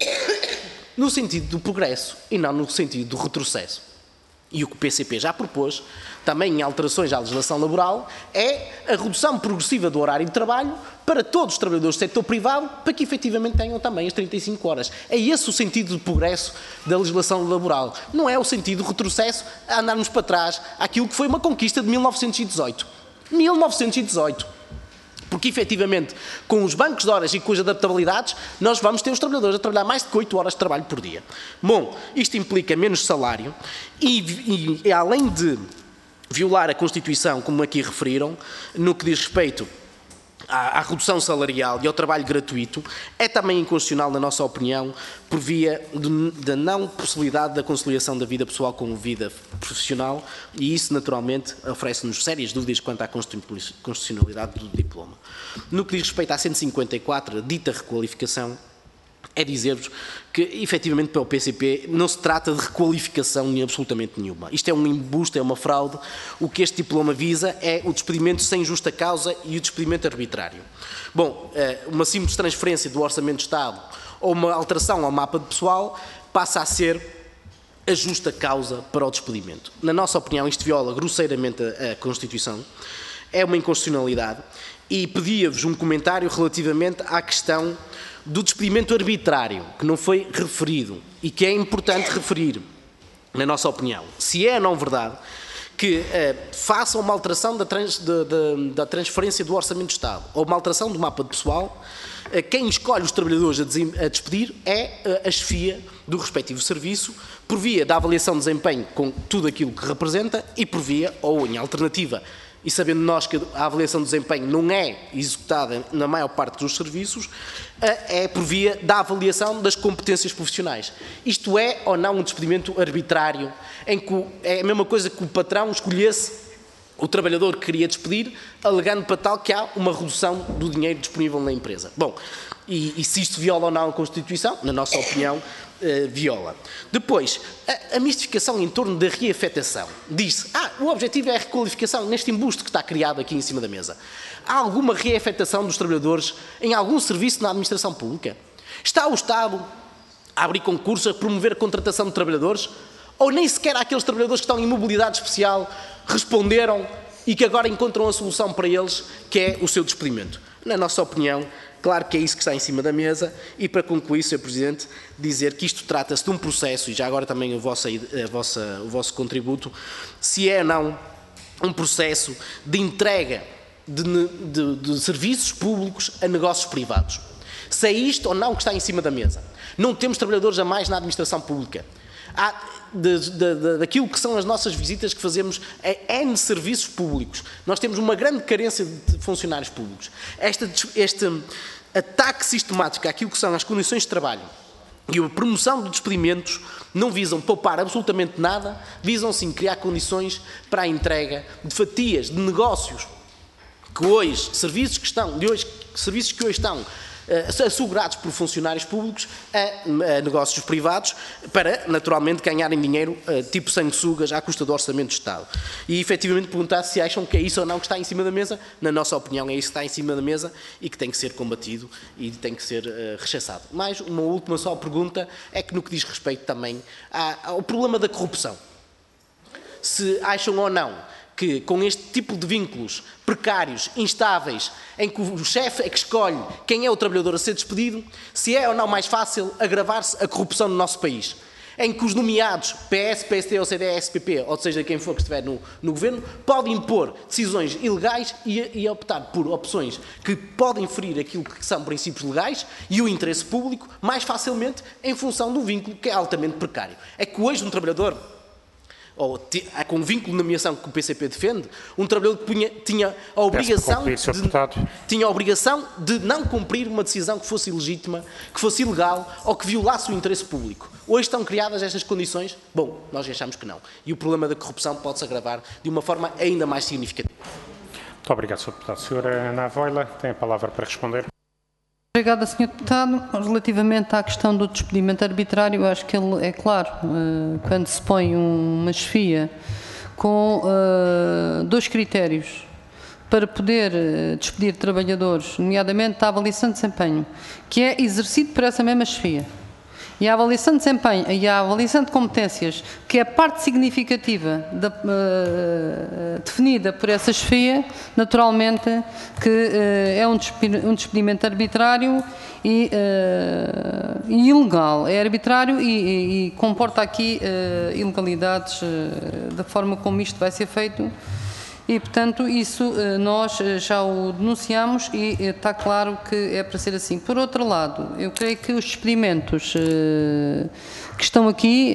no sentido do progresso e não no sentido do retrocesso. E o que o PCP já propôs, também em alterações à legislação laboral, é a redução progressiva do horário de trabalho para todos os trabalhadores do setor privado, para que efetivamente tenham também as 35 horas. É esse o sentido de progresso da legislação laboral. Não é o sentido de retrocesso a andarmos para trás àquilo que foi uma conquista de 1918. 1918. Porque, efetivamente, com os bancos de horas e com as adaptabilidades, nós vamos ter os trabalhadores a trabalhar mais de 8 horas de trabalho por dia. Bom, isto implica menos salário e além de violar a Constituição, como aqui referiram, no que diz respeito à redução salarial e ao trabalho gratuito, é também inconstitucional, na nossa opinião, por via da não possibilidade da conciliação da vida pessoal com a vida profissional e isso, naturalmente, oferece-nos sérias dúvidas quanto à constitucionalidade do diploma. No que diz respeito à 154, a dita requalificação, é dizer-vos que, efetivamente, para o PCP não se trata de requalificação absolutamente nenhuma. Isto é um embuste, é uma fraude. O que este diploma visa é o despedimento sem justa causa e o despedimento arbitrário. Bom, uma simples transferência do Orçamento de Estado ou uma alteração ao mapa de pessoal passa a ser a justa causa para o despedimento. Na nossa opinião, isto viola grosseiramente a Constituição, é uma inconstitucionalidade e pedia-vos um comentário relativamente à questão do despedimento arbitrário, que não foi referido e que é importante referir, na nossa opinião. Se é ou não verdade que faça uma alteração da transferência do Orçamento de Estado ou uma alteração do mapa de pessoal, quem escolhe os trabalhadores a despedir é a chefia do respectivo serviço, por via da avaliação de desempenho com tudo aquilo que representa e por via, ou em alternativa, e sabendo nós que a avaliação de desempenho não é executada na maior parte dos serviços, é por via da avaliação das competências profissionais. Isto é ou não um despedimento arbitrário, em que é a mesma coisa que o patrão escolhesse o trabalhador que queria despedir, alegando para tal que há uma redução do dinheiro disponível na empresa. Bom, e se isto viola ou não a Constituição, na nossa opinião, viola. Depois, a mistificação em torno da reafetação. Diz-se, o objetivo é a requalificação neste embuste que está criado aqui em cima da mesa. Há alguma reafetação dos trabalhadores em algum serviço na administração pública? Está o Estado a abrir concursos, a promover a contratação de trabalhadores? Ou nem sequer aqueles trabalhadores que estão em mobilidade especial responderam e que agora encontram a solução para eles, que é o seu despedimento? Na nossa opinião, claro que é isso que está em cima da mesa e, para concluir, Sr. Presidente, dizer que isto trata-se de um processo, e já agora também o vosso contributo, se é ou não um processo de entrega de serviços públicos a negócios privados. Se é isto ou não que está em cima da mesa. Não temos trabalhadores a mais na administração pública. Daquilo que são as nossas visitas que fazemos a N serviços públicos. Nós temos uma grande carência de funcionários públicos. Este ataque sistemático àquilo que são as condições de trabalho e a promoção de despedimentos não visam poupar absolutamente nada, visam sim criar condições para a entrega de fatias de negócios que hoje, serviços que hoje estão assegurados por funcionários públicos a negócios privados para, naturalmente, ganharem dinheiro tipo sanguessugas à custa do Orçamento do Estado. E, efetivamente, perguntar se acham que é isso ou não que está em cima da mesa. Na nossa opinião, é isso que está em cima da mesa e que tem que ser combatido e tem que ser rechaçado. Mais uma última só pergunta é que no que diz respeito também ao problema da corrupção. Se acham ou não que com este tipo de vínculos precários, instáveis, em que o chefe é que escolhe quem é o trabalhador a ser despedido, se é ou não mais fácil agravar-se a corrupção no nosso país, em que os nomeados PS, PSD ou CDS, SPP, ou seja, quem for que estiver no governo, podem impor decisões ilegais e optar por opções que podem ferir aquilo que são princípios legais e o interesse público mais facilmente em função do vínculo que é altamente precário. É que hoje um trabalhador, ou com um vínculo de nomeação que o PCP defende, um trabalhador que tinha a obrigação de não cumprir uma decisão que fosse ilegítima, que fosse ilegal ou que violasse o interesse público. Hoje estão criadas estas condições? Bom, nós achamos que não. E o problema da corrupção pode-se agravar de uma forma ainda mais significativa. Muito obrigado, Sr. Deputado. Sra. Ana Avoila tem a palavra para responder. Obrigada, Sr. Deputado. Relativamente à questão do despedimento arbitrário, acho que ele é claro, quando se põe uma chefia com 2 critérios para poder despedir trabalhadores, nomeadamente a avaliação de desempenho, que é exercido por essa mesma chefia, e a avaliação de desempenho e a avaliação de competências, que é parte significativa definida por essa chefia, naturalmente que é um despedimento arbitrário e ilegal. É arbitrário e comporta aqui ilegalidades da forma como isto vai ser feito. E, portanto, isso nós já o denunciamos e está claro que é para ser assim. Por outro lado, eu creio que os despedimentos que estão aqui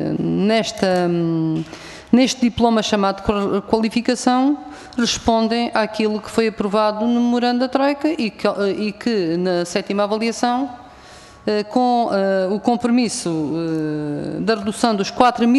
neste diploma chamado de qualificação respondem àquilo que foi aprovado no memorando da Troika e que na 7ª avaliação, com o compromisso da redução dos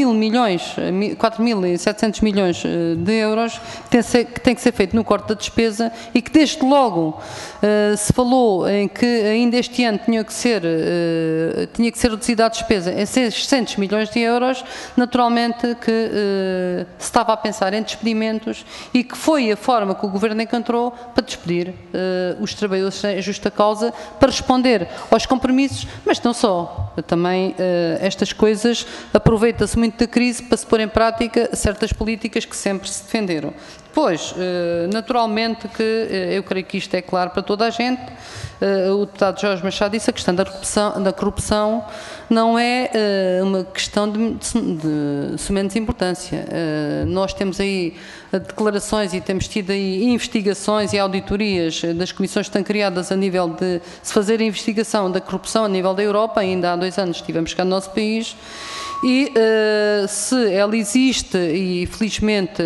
4.700 milhões de euros, que tem que ser feito no corte da despesa e que desde logo se falou em que ainda este ano tinha que ser reduzida a despesa em 600 milhões de euros, naturalmente que se estava a pensar em despedimentos e que foi a forma que o Governo encontrou para despedir os trabalhadores em justa causa, para responder aos compromissos. Mas não só, também estas coisas, aproveita-se muito da crise para se pôr em prática certas políticas que sempre se defenderam. Depois, naturalmente que eu creio que isto é claro para toda a gente, o deputado Jorge Machado disse, a questão da corrupção não é uma questão de semelhante importância. Nós temos aí declarações e temos tido aí investigações e auditorias das comissões que estão criadas a nível de se fazer a investigação da corrupção a nível da Europa. Ainda há 2 anos estivemos cá no nosso país. E se ela existe e felizmente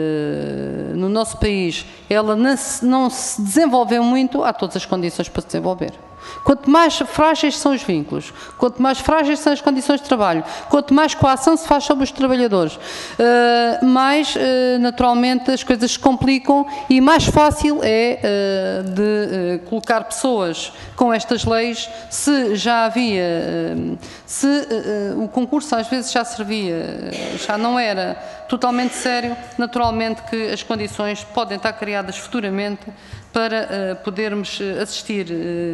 no nosso país ela não se desenvolveu muito, há todas as condições para se desenvolver. Quanto mais frágeis são os vínculos, quanto mais frágeis são as condições de trabalho, quanto mais coação se faz sobre os trabalhadores, mais naturalmente as coisas se complicam e mais fácil é de colocar pessoas com estas leis, se já havia, se o concurso às vezes já servia, já não era totalmente sério, naturalmente que as condições podem estar criadas futuramente para podermos assistir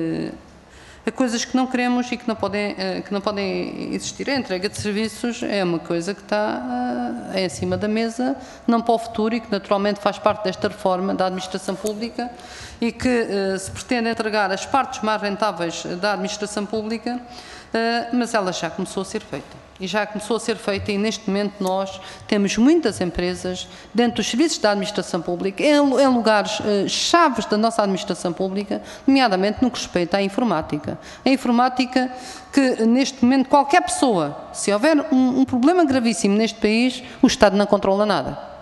a coisas que não queremos e que não podem existir. A entrega de serviços é uma coisa que está em cima da mesa, não para o futuro, e que naturalmente faz parte desta reforma da administração pública e que se pretende entregar as partes mais rentáveis da administração pública, mas ela já começou a ser feita. E já começou a ser feita e neste momento nós temos muitas empresas dentro dos serviços da administração pública, em lugares chaves da nossa administração pública, nomeadamente no que respeita à informática. A informática que neste momento qualquer pessoa, se houver um problema gravíssimo neste país, o Estado não controla nada.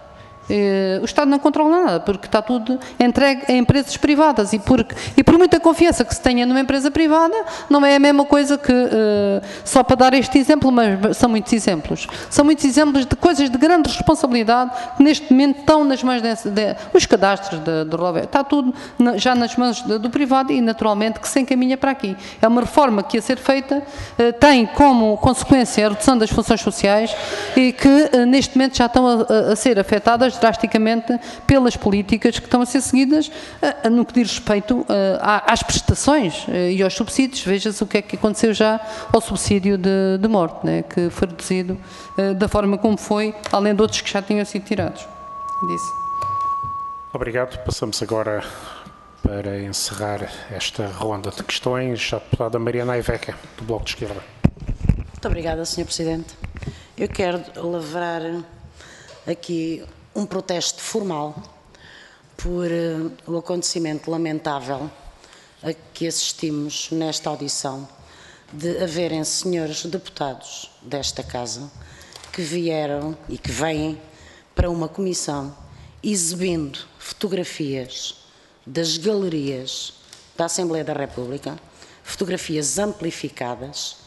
O Estado não controla nada, porque está tudo entregue a empresas privadas e por muita confiança que se tenha numa empresa privada, não é a mesma coisa que, só para dar este exemplo, mas são muitos exemplos de coisas de grande responsabilidade que neste momento estão nas mãos os cadastros do Rover, está tudo já nas mãos do privado e naturalmente que se encaminha para aqui. É uma reforma que a ser feita, tem como consequência a redução das funções sociais e que neste momento já estão a ser afetadas drasticamente pelas políticas que estão a ser seguidas no que diz respeito às prestações e aos subsídios. Veja-se o que é que aconteceu já ao subsídio de morte, né, que foi reduzido da forma como foi, além de outros que já tinham sido tirados. Disse. Obrigado. Passamos agora para encerrar esta ronda de questões à deputada Mariana Aiveca, do Bloco de Esquerda. Muito obrigada, Sr. Presidente. Eu quero lavrar aqui um protesto formal por o acontecimento lamentável a que assistimos nesta audição de haverem senhores deputados desta Casa que vieram e que vêm para uma comissão exibindo fotografias das galerias da Assembleia da República, fotografias amplificadas,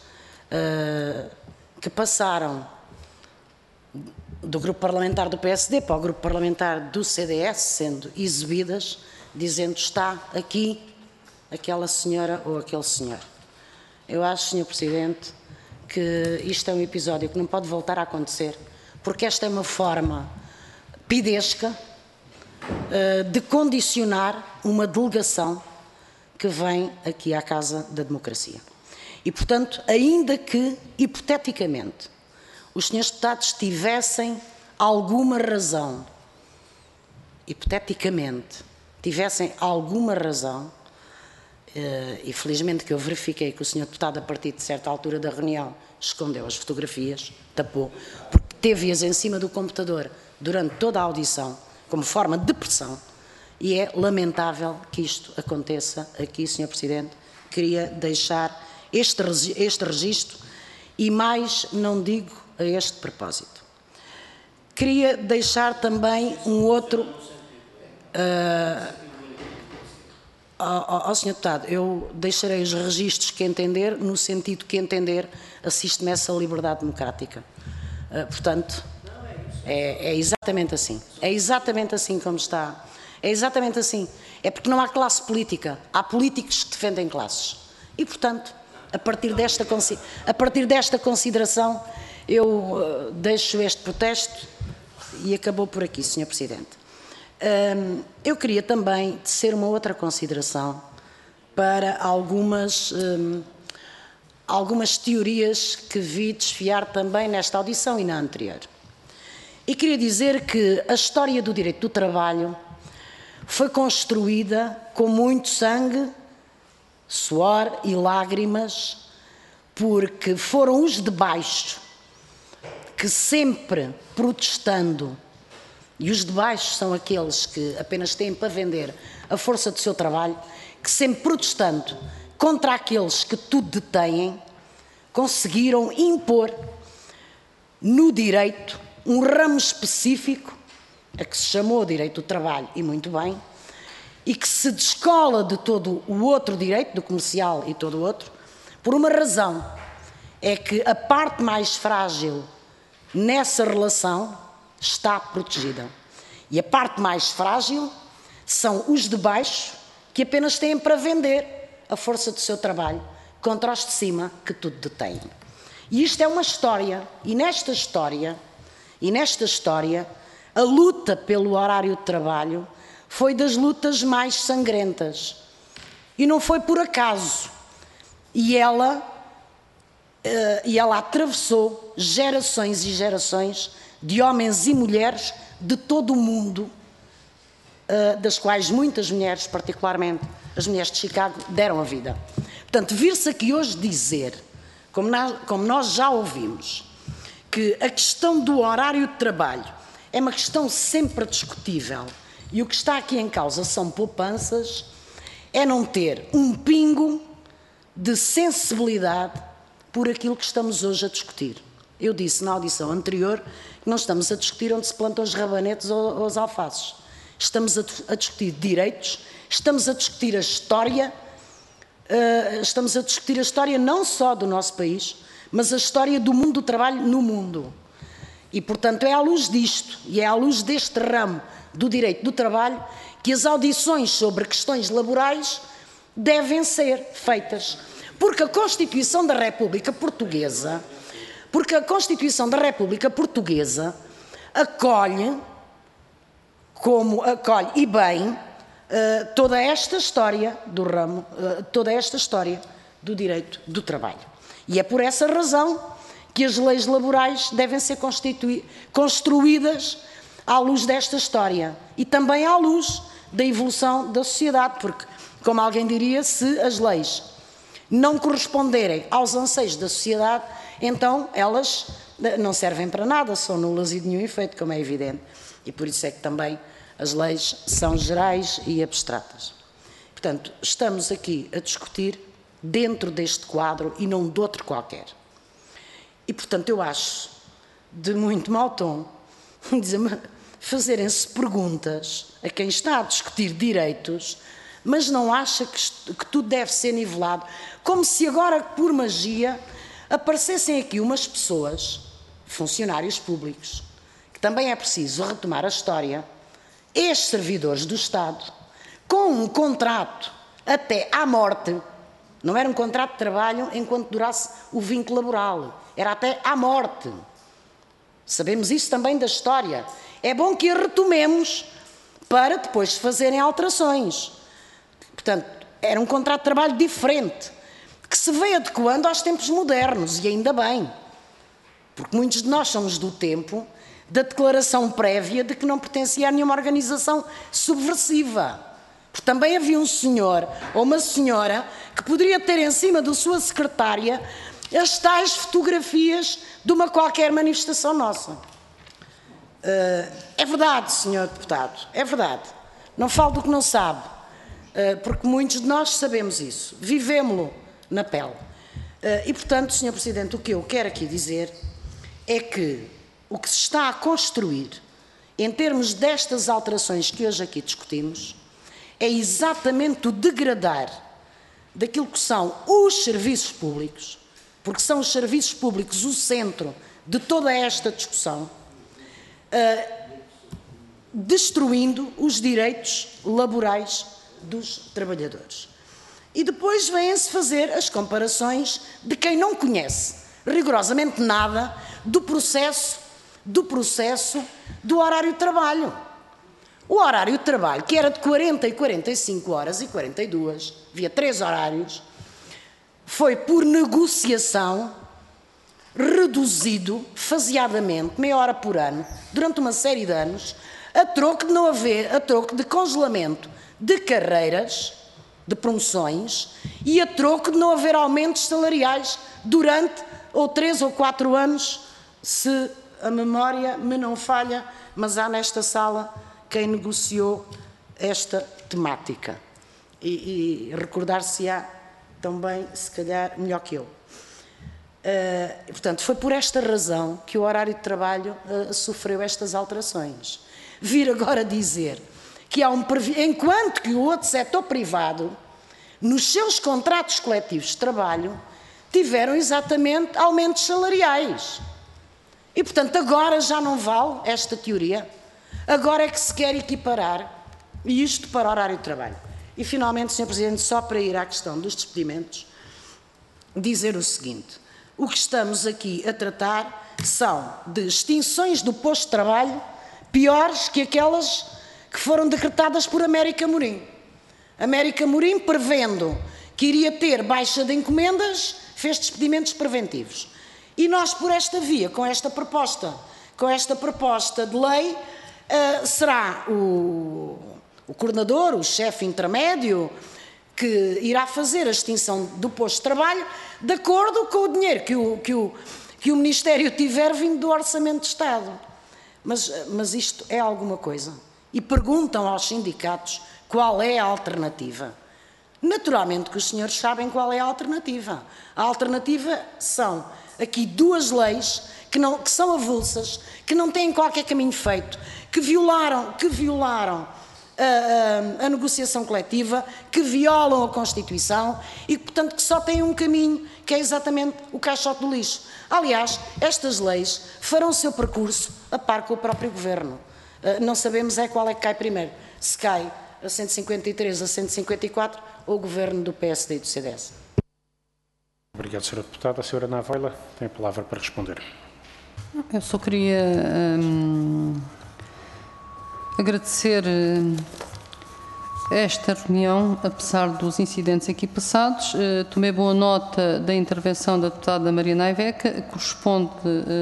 que passaram do grupo parlamentar do PSD para o grupo parlamentar do CDS, sendo exibidas, dizendo está aqui aquela senhora ou aquele senhor. Eu acho, Sr. Presidente, que isto é um episódio que não pode voltar a acontecer, porque esta é uma forma pidesca de condicionar uma delegação que vem aqui à Casa da Democracia. E, portanto, ainda que, hipoteticamente, os senhores deputados tivessem alguma razão, hipoteticamente, tivessem alguma razão, e felizmente que eu verifiquei que o senhor deputado, a partir de certa altura da reunião, escondeu as fotografias, tapou, porque teve-as em cima do computador durante toda a audição, como forma de pressão, e é lamentável que isto aconteça aqui, Sr. Presidente. Queria deixar este registro e mais não digo a este propósito. Queria deixar também um outro... Sr. Deputado, eu deixarei os registros que entender, no sentido que entender, assiste-me essa liberdade democrática. Portanto, é exatamente assim. É exatamente assim como está. É exatamente assim. É porque não há classe política. Há políticos que defendem classes. E, portanto, a partir desta consideração, eu deixo este protesto e acabou por aqui, Sr. Presidente. Eu queria também tecer uma outra consideração para algumas teorias que vi desfiar também nesta audição e na anterior. E queria dizer que a história do direito do trabalho foi construída com muito sangue, suor e lágrimas, porque foram os de baixo que sempre protestando, e os de baixo são aqueles que apenas têm para vender a força do seu trabalho, que sempre protestando contra aqueles que tudo detêm, conseguiram impor no direito um ramo específico, a que se chamou direito do trabalho, e muito bem, e que se descola de todo o outro direito, do comercial e todo o outro, por uma razão, é que a parte mais frágil nessa relação está protegida. E a parte mais frágil são os de baixo, que apenas têm para vender a força do seu trabalho contra os de cima, que tudo detêm. E isto é uma história, e nesta história, a luta pelo horário de trabalho foi das lutas mais sangrentas. E não foi por acaso. E ela atravessou gerações e gerações de homens e mulheres de todo o mundo, das quais muitas mulheres, particularmente as mulheres de Chicago, deram a vida. Portanto, vir-se aqui hoje dizer, como nós já ouvimos, que a questão do horário de trabalho é uma questão sempre discutível e o que está aqui em causa são poupanças, é não ter um pingo de sensibilidade por aquilo que estamos hoje a discutir. Eu disse na audição anterior que porque não estamos a discutir onde se plantam os rabanetes ou os alfaces. Estamos a discutir direitos, estamos a discutir a história, não só do nosso país, mas a história do mundo do trabalho no mundo. E, portanto, é à luz disto, e é à luz deste ramo do direito do trabalho, que as audições sobre questões laborais devem ser feitas. Porque a Constituição da República Portuguesa, acolhe e bem toda esta história do ramo, toda esta história do direito do trabalho. E é por essa razão que as leis laborais devem ser construídas à luz desta história e também à luz da evolução da sociedade, porque, como alguém diria, se as leis não corresponderem aos anseios da sociedade, então elas não servem para nada, são nulas e de nenhum efeito, como é evidente. E por isso é que também as leis são gerais e abstratas. Portanto, estamos aqui a discutir dentro deste quadro e não de outro qualquer. E, portanto, eu acho de muito mau tom fazerem-se perguntas a quem está a discutir direitos, mas não acha que tudo deve ser nivelado, como se agora, por magia, aparecessem aqui umas pessoas, funcionários públicos, que também é preciso retomar a história, ex-servidores do Estado, com um contrato até à morte. Não era um contrato de trabalho enquanto durasse o vínculo laboral, era até à morte. Sabemos isso também da história. É bom que a retomemos para depois se fazerem alterações. Portanto, era um contrato de trabalho diferente, que se veio adequando aos tempos modernos, e ainda bem. Porque muitos de nós somos do tempo da declaração prévia de que não pertencia a nenhuma organização subversiva. Porque também havia um senhor ou uma senhora que poderia ter em cima da sua secretária as tais fotografias de uma qualquer manifestação nossa. É verdade, senhor deputado, é verdade. Não falo do que não sabe, porque muitos de nós sabemos isso, vivemo-lo na pele. E, portanto, senhor Presidente, o que eu quero aqui dizer é que o que se está a construir em termos destas alterações que hoje aqui discutimos é exatamente o degradar daquilo que são os serviços públicos, porque são os serviços públicos o centro de toda esta discussão, destruindo os direitos laborais dos trabalhadores. E depois vêm-se fazer as comparações de quem não conhece rigorosamente nada do processo do horário de trabalho. O horário de trabalho, que era de 40 e 45 horas e 42, havia 3 horários, foi por negociação reduzido faseadamente, meia hora por ano, durante uma série de anos, a troco de congelamento de carreiras, de promoções, e a troco de não haver aumentos salariais durante ou 3 ou 4 anos, se a memória me não falha, mas há nesta sala quem negociou esta temática. E recordar-se-á também, se calhar, melhor que eu. Portanto, foi por esta razão que o horário de trabalho sofreu estas alterações. Vir agora dizer que há enquanto que o outro setor privado, nos seus contratos coletivos de trabalho, tiveram exatamente aumentos salariais. E, portanto, agora já não vale esta teoria. Agora é que se quer equiparar isto para o horário de trabalho. E, finalmente, Sr. Presidente, só para ir à questão dos despedimentos, dizer o seguinte: o que estamos aqui a tratar são de extinções do posto de trabalho piores que aquelas que foram decretadas por América Morim. América Morim, prevendo que iria ter baixa de encomendas, fez despedimentos preventivos. E nós, por esta via, com esta proposta de lei, será o coordenador, o chefe intermédio, que irá fazer a extinção do posto de trabalho de acordo com o dinheiro que o Ministério tiver vindo do Orçamento de Estado. Mas isto é alguma coisa. E perguntam aos sindicatos qual é a alternativa. Naturalmente que os senhores sabem qual é a alternativa. A alternativa são aqui duas leis que são avulsas, que não têm qualquer caminho feito, que violaram a negociação coletiva, que violam a Constituição e, portanto, que só têm um caminho, que é exatamente o caixote do lixo. Aliás, estas leis farão o seu percurso a par com o próprio Governo. Não sabemos qual é que cai primeiro, se cai a 153, a 154 ou o Governo do PSD e do CDS. Obrigado, Sra. Deputada. A Sra. Ana Avoila tem a palavra para responder. Eu só queria agradecer esta reunião, apesar dos incidentes aqui passados. Tomei boa nota da intervenção da deputada Mariana Aiveca, que corresponde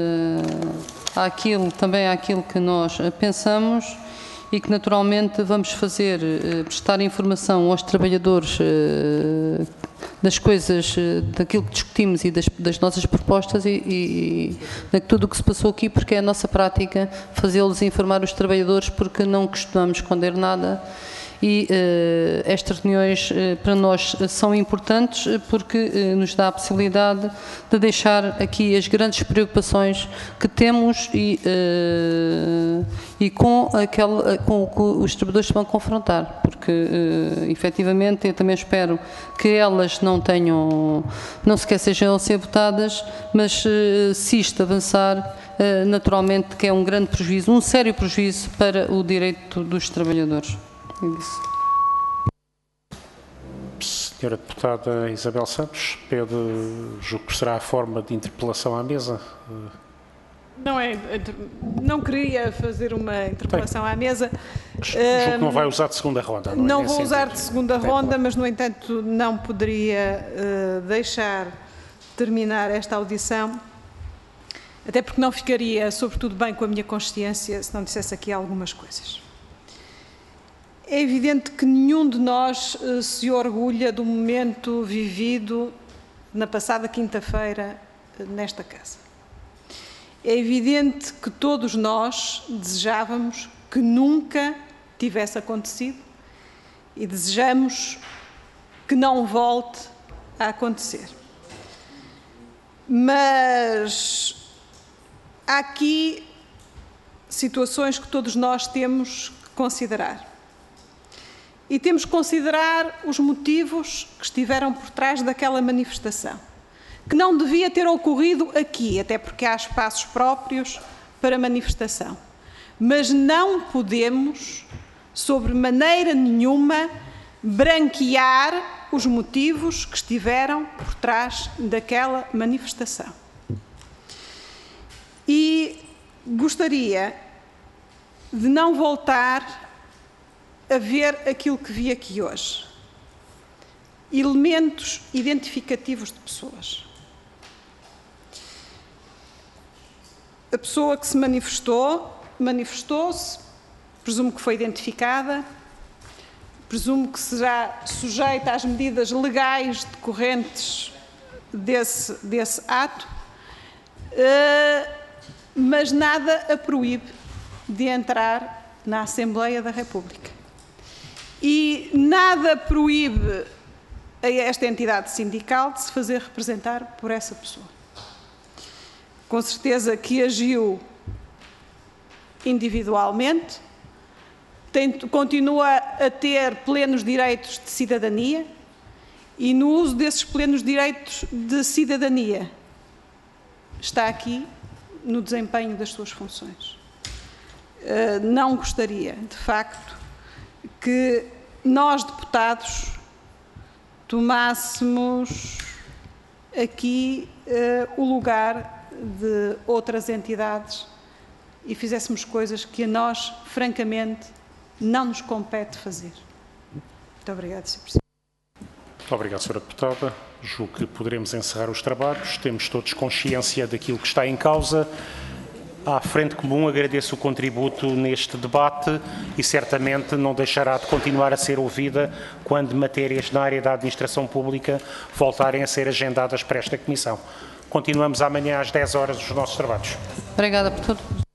também àquilo que nós pensamos e que naturalmente vamos fazer, prestar informação aos trabalhadores das coisas, daquilo que discutimos e das nossas propostas e de tudo o que se passou aqui, porque é a nossa prática fazê-los informar os trabalhadores, porque não costumamos esconder nada. E estas reuniões para nós são importantes porque nos dá a possibilidade de deixar aqui as grandes preocupações que temos e com o que os trabalhadores se vão confrontar, porque efetivamente eu também espero que elas não sequer sejam a ser votadas, mas se isto avançar, naturalmente que é um grande prejuízo, um sério prejuízo para o direito dos trabalhadores. Senhora Deputada Isabel Santos, julgo que será a forma de interpelação à mesa. Não queria fazer uma interpelação à mesa. Julgo que não vai usar de segunda ronda. Não vou usar de segunda ronda, mas, no entanto, não poderia deixar terminar esta audição, até porque não ficaria, sobretudo, bem com a minha consciência se não dissesse aqui algumas coisas. É evidente que nenhum de nós se orgulha do momento vivido na passada quinta-feira nesta casa. É evidente que todos nós desejávamos que nunca tivesse acontecido e desejamos que não volte a acontecer. Mas há aqui situações que todos nós temos que considerar. E temos que considerar os motivos que estiveram por trás daquela manifestação, que não devia ter ocorrido aqui, até porque há espaços próprios para manifestação. Mas não podemos, sobre maneira nenhuma, branquear os motivos que estiveram por trás daquela manifestação. E gostaria de não voltar a ver aquilo que vi aqui hoje. Elementos identificativos de pessoas. A pessoa que se manifestou-se, presumo que foi identificada, presumo que será sujeita às medidas legais decorrentes desse ato, mas nada a proíbe de entrar na Assembleia da República. E nada proíbe a esta entidade sindical de se fazer representar por essa pessoa. Com certeza que agiu individualmente, continua a ter plenos direitos de cidadania e no uso desses plenos direitos de cidadania está aqui no desempenho das suas funções. Não gostaria, de facto, que nós, deputados, tomássemos aqui o lugar de outras entidades e fizéssemos coisas que a nós, francamente, não nos compete fazer. Muito obrigada, Sr. Presidente. Muito obrigado, Sra. Deputada. Julgo que poderemos encerrar os trabalhos. Temos todos consciência daquilo que está em causa. À Frente Comum agradeço o contributo neste debate e certamente não deixará de continuar a ser ouvida quando matérias na área da administração pública voltarem a ser agendadas para esta Comissão. Continuamos amanhã às 10 horas os nossos trabalhos. Obrigada por tudo.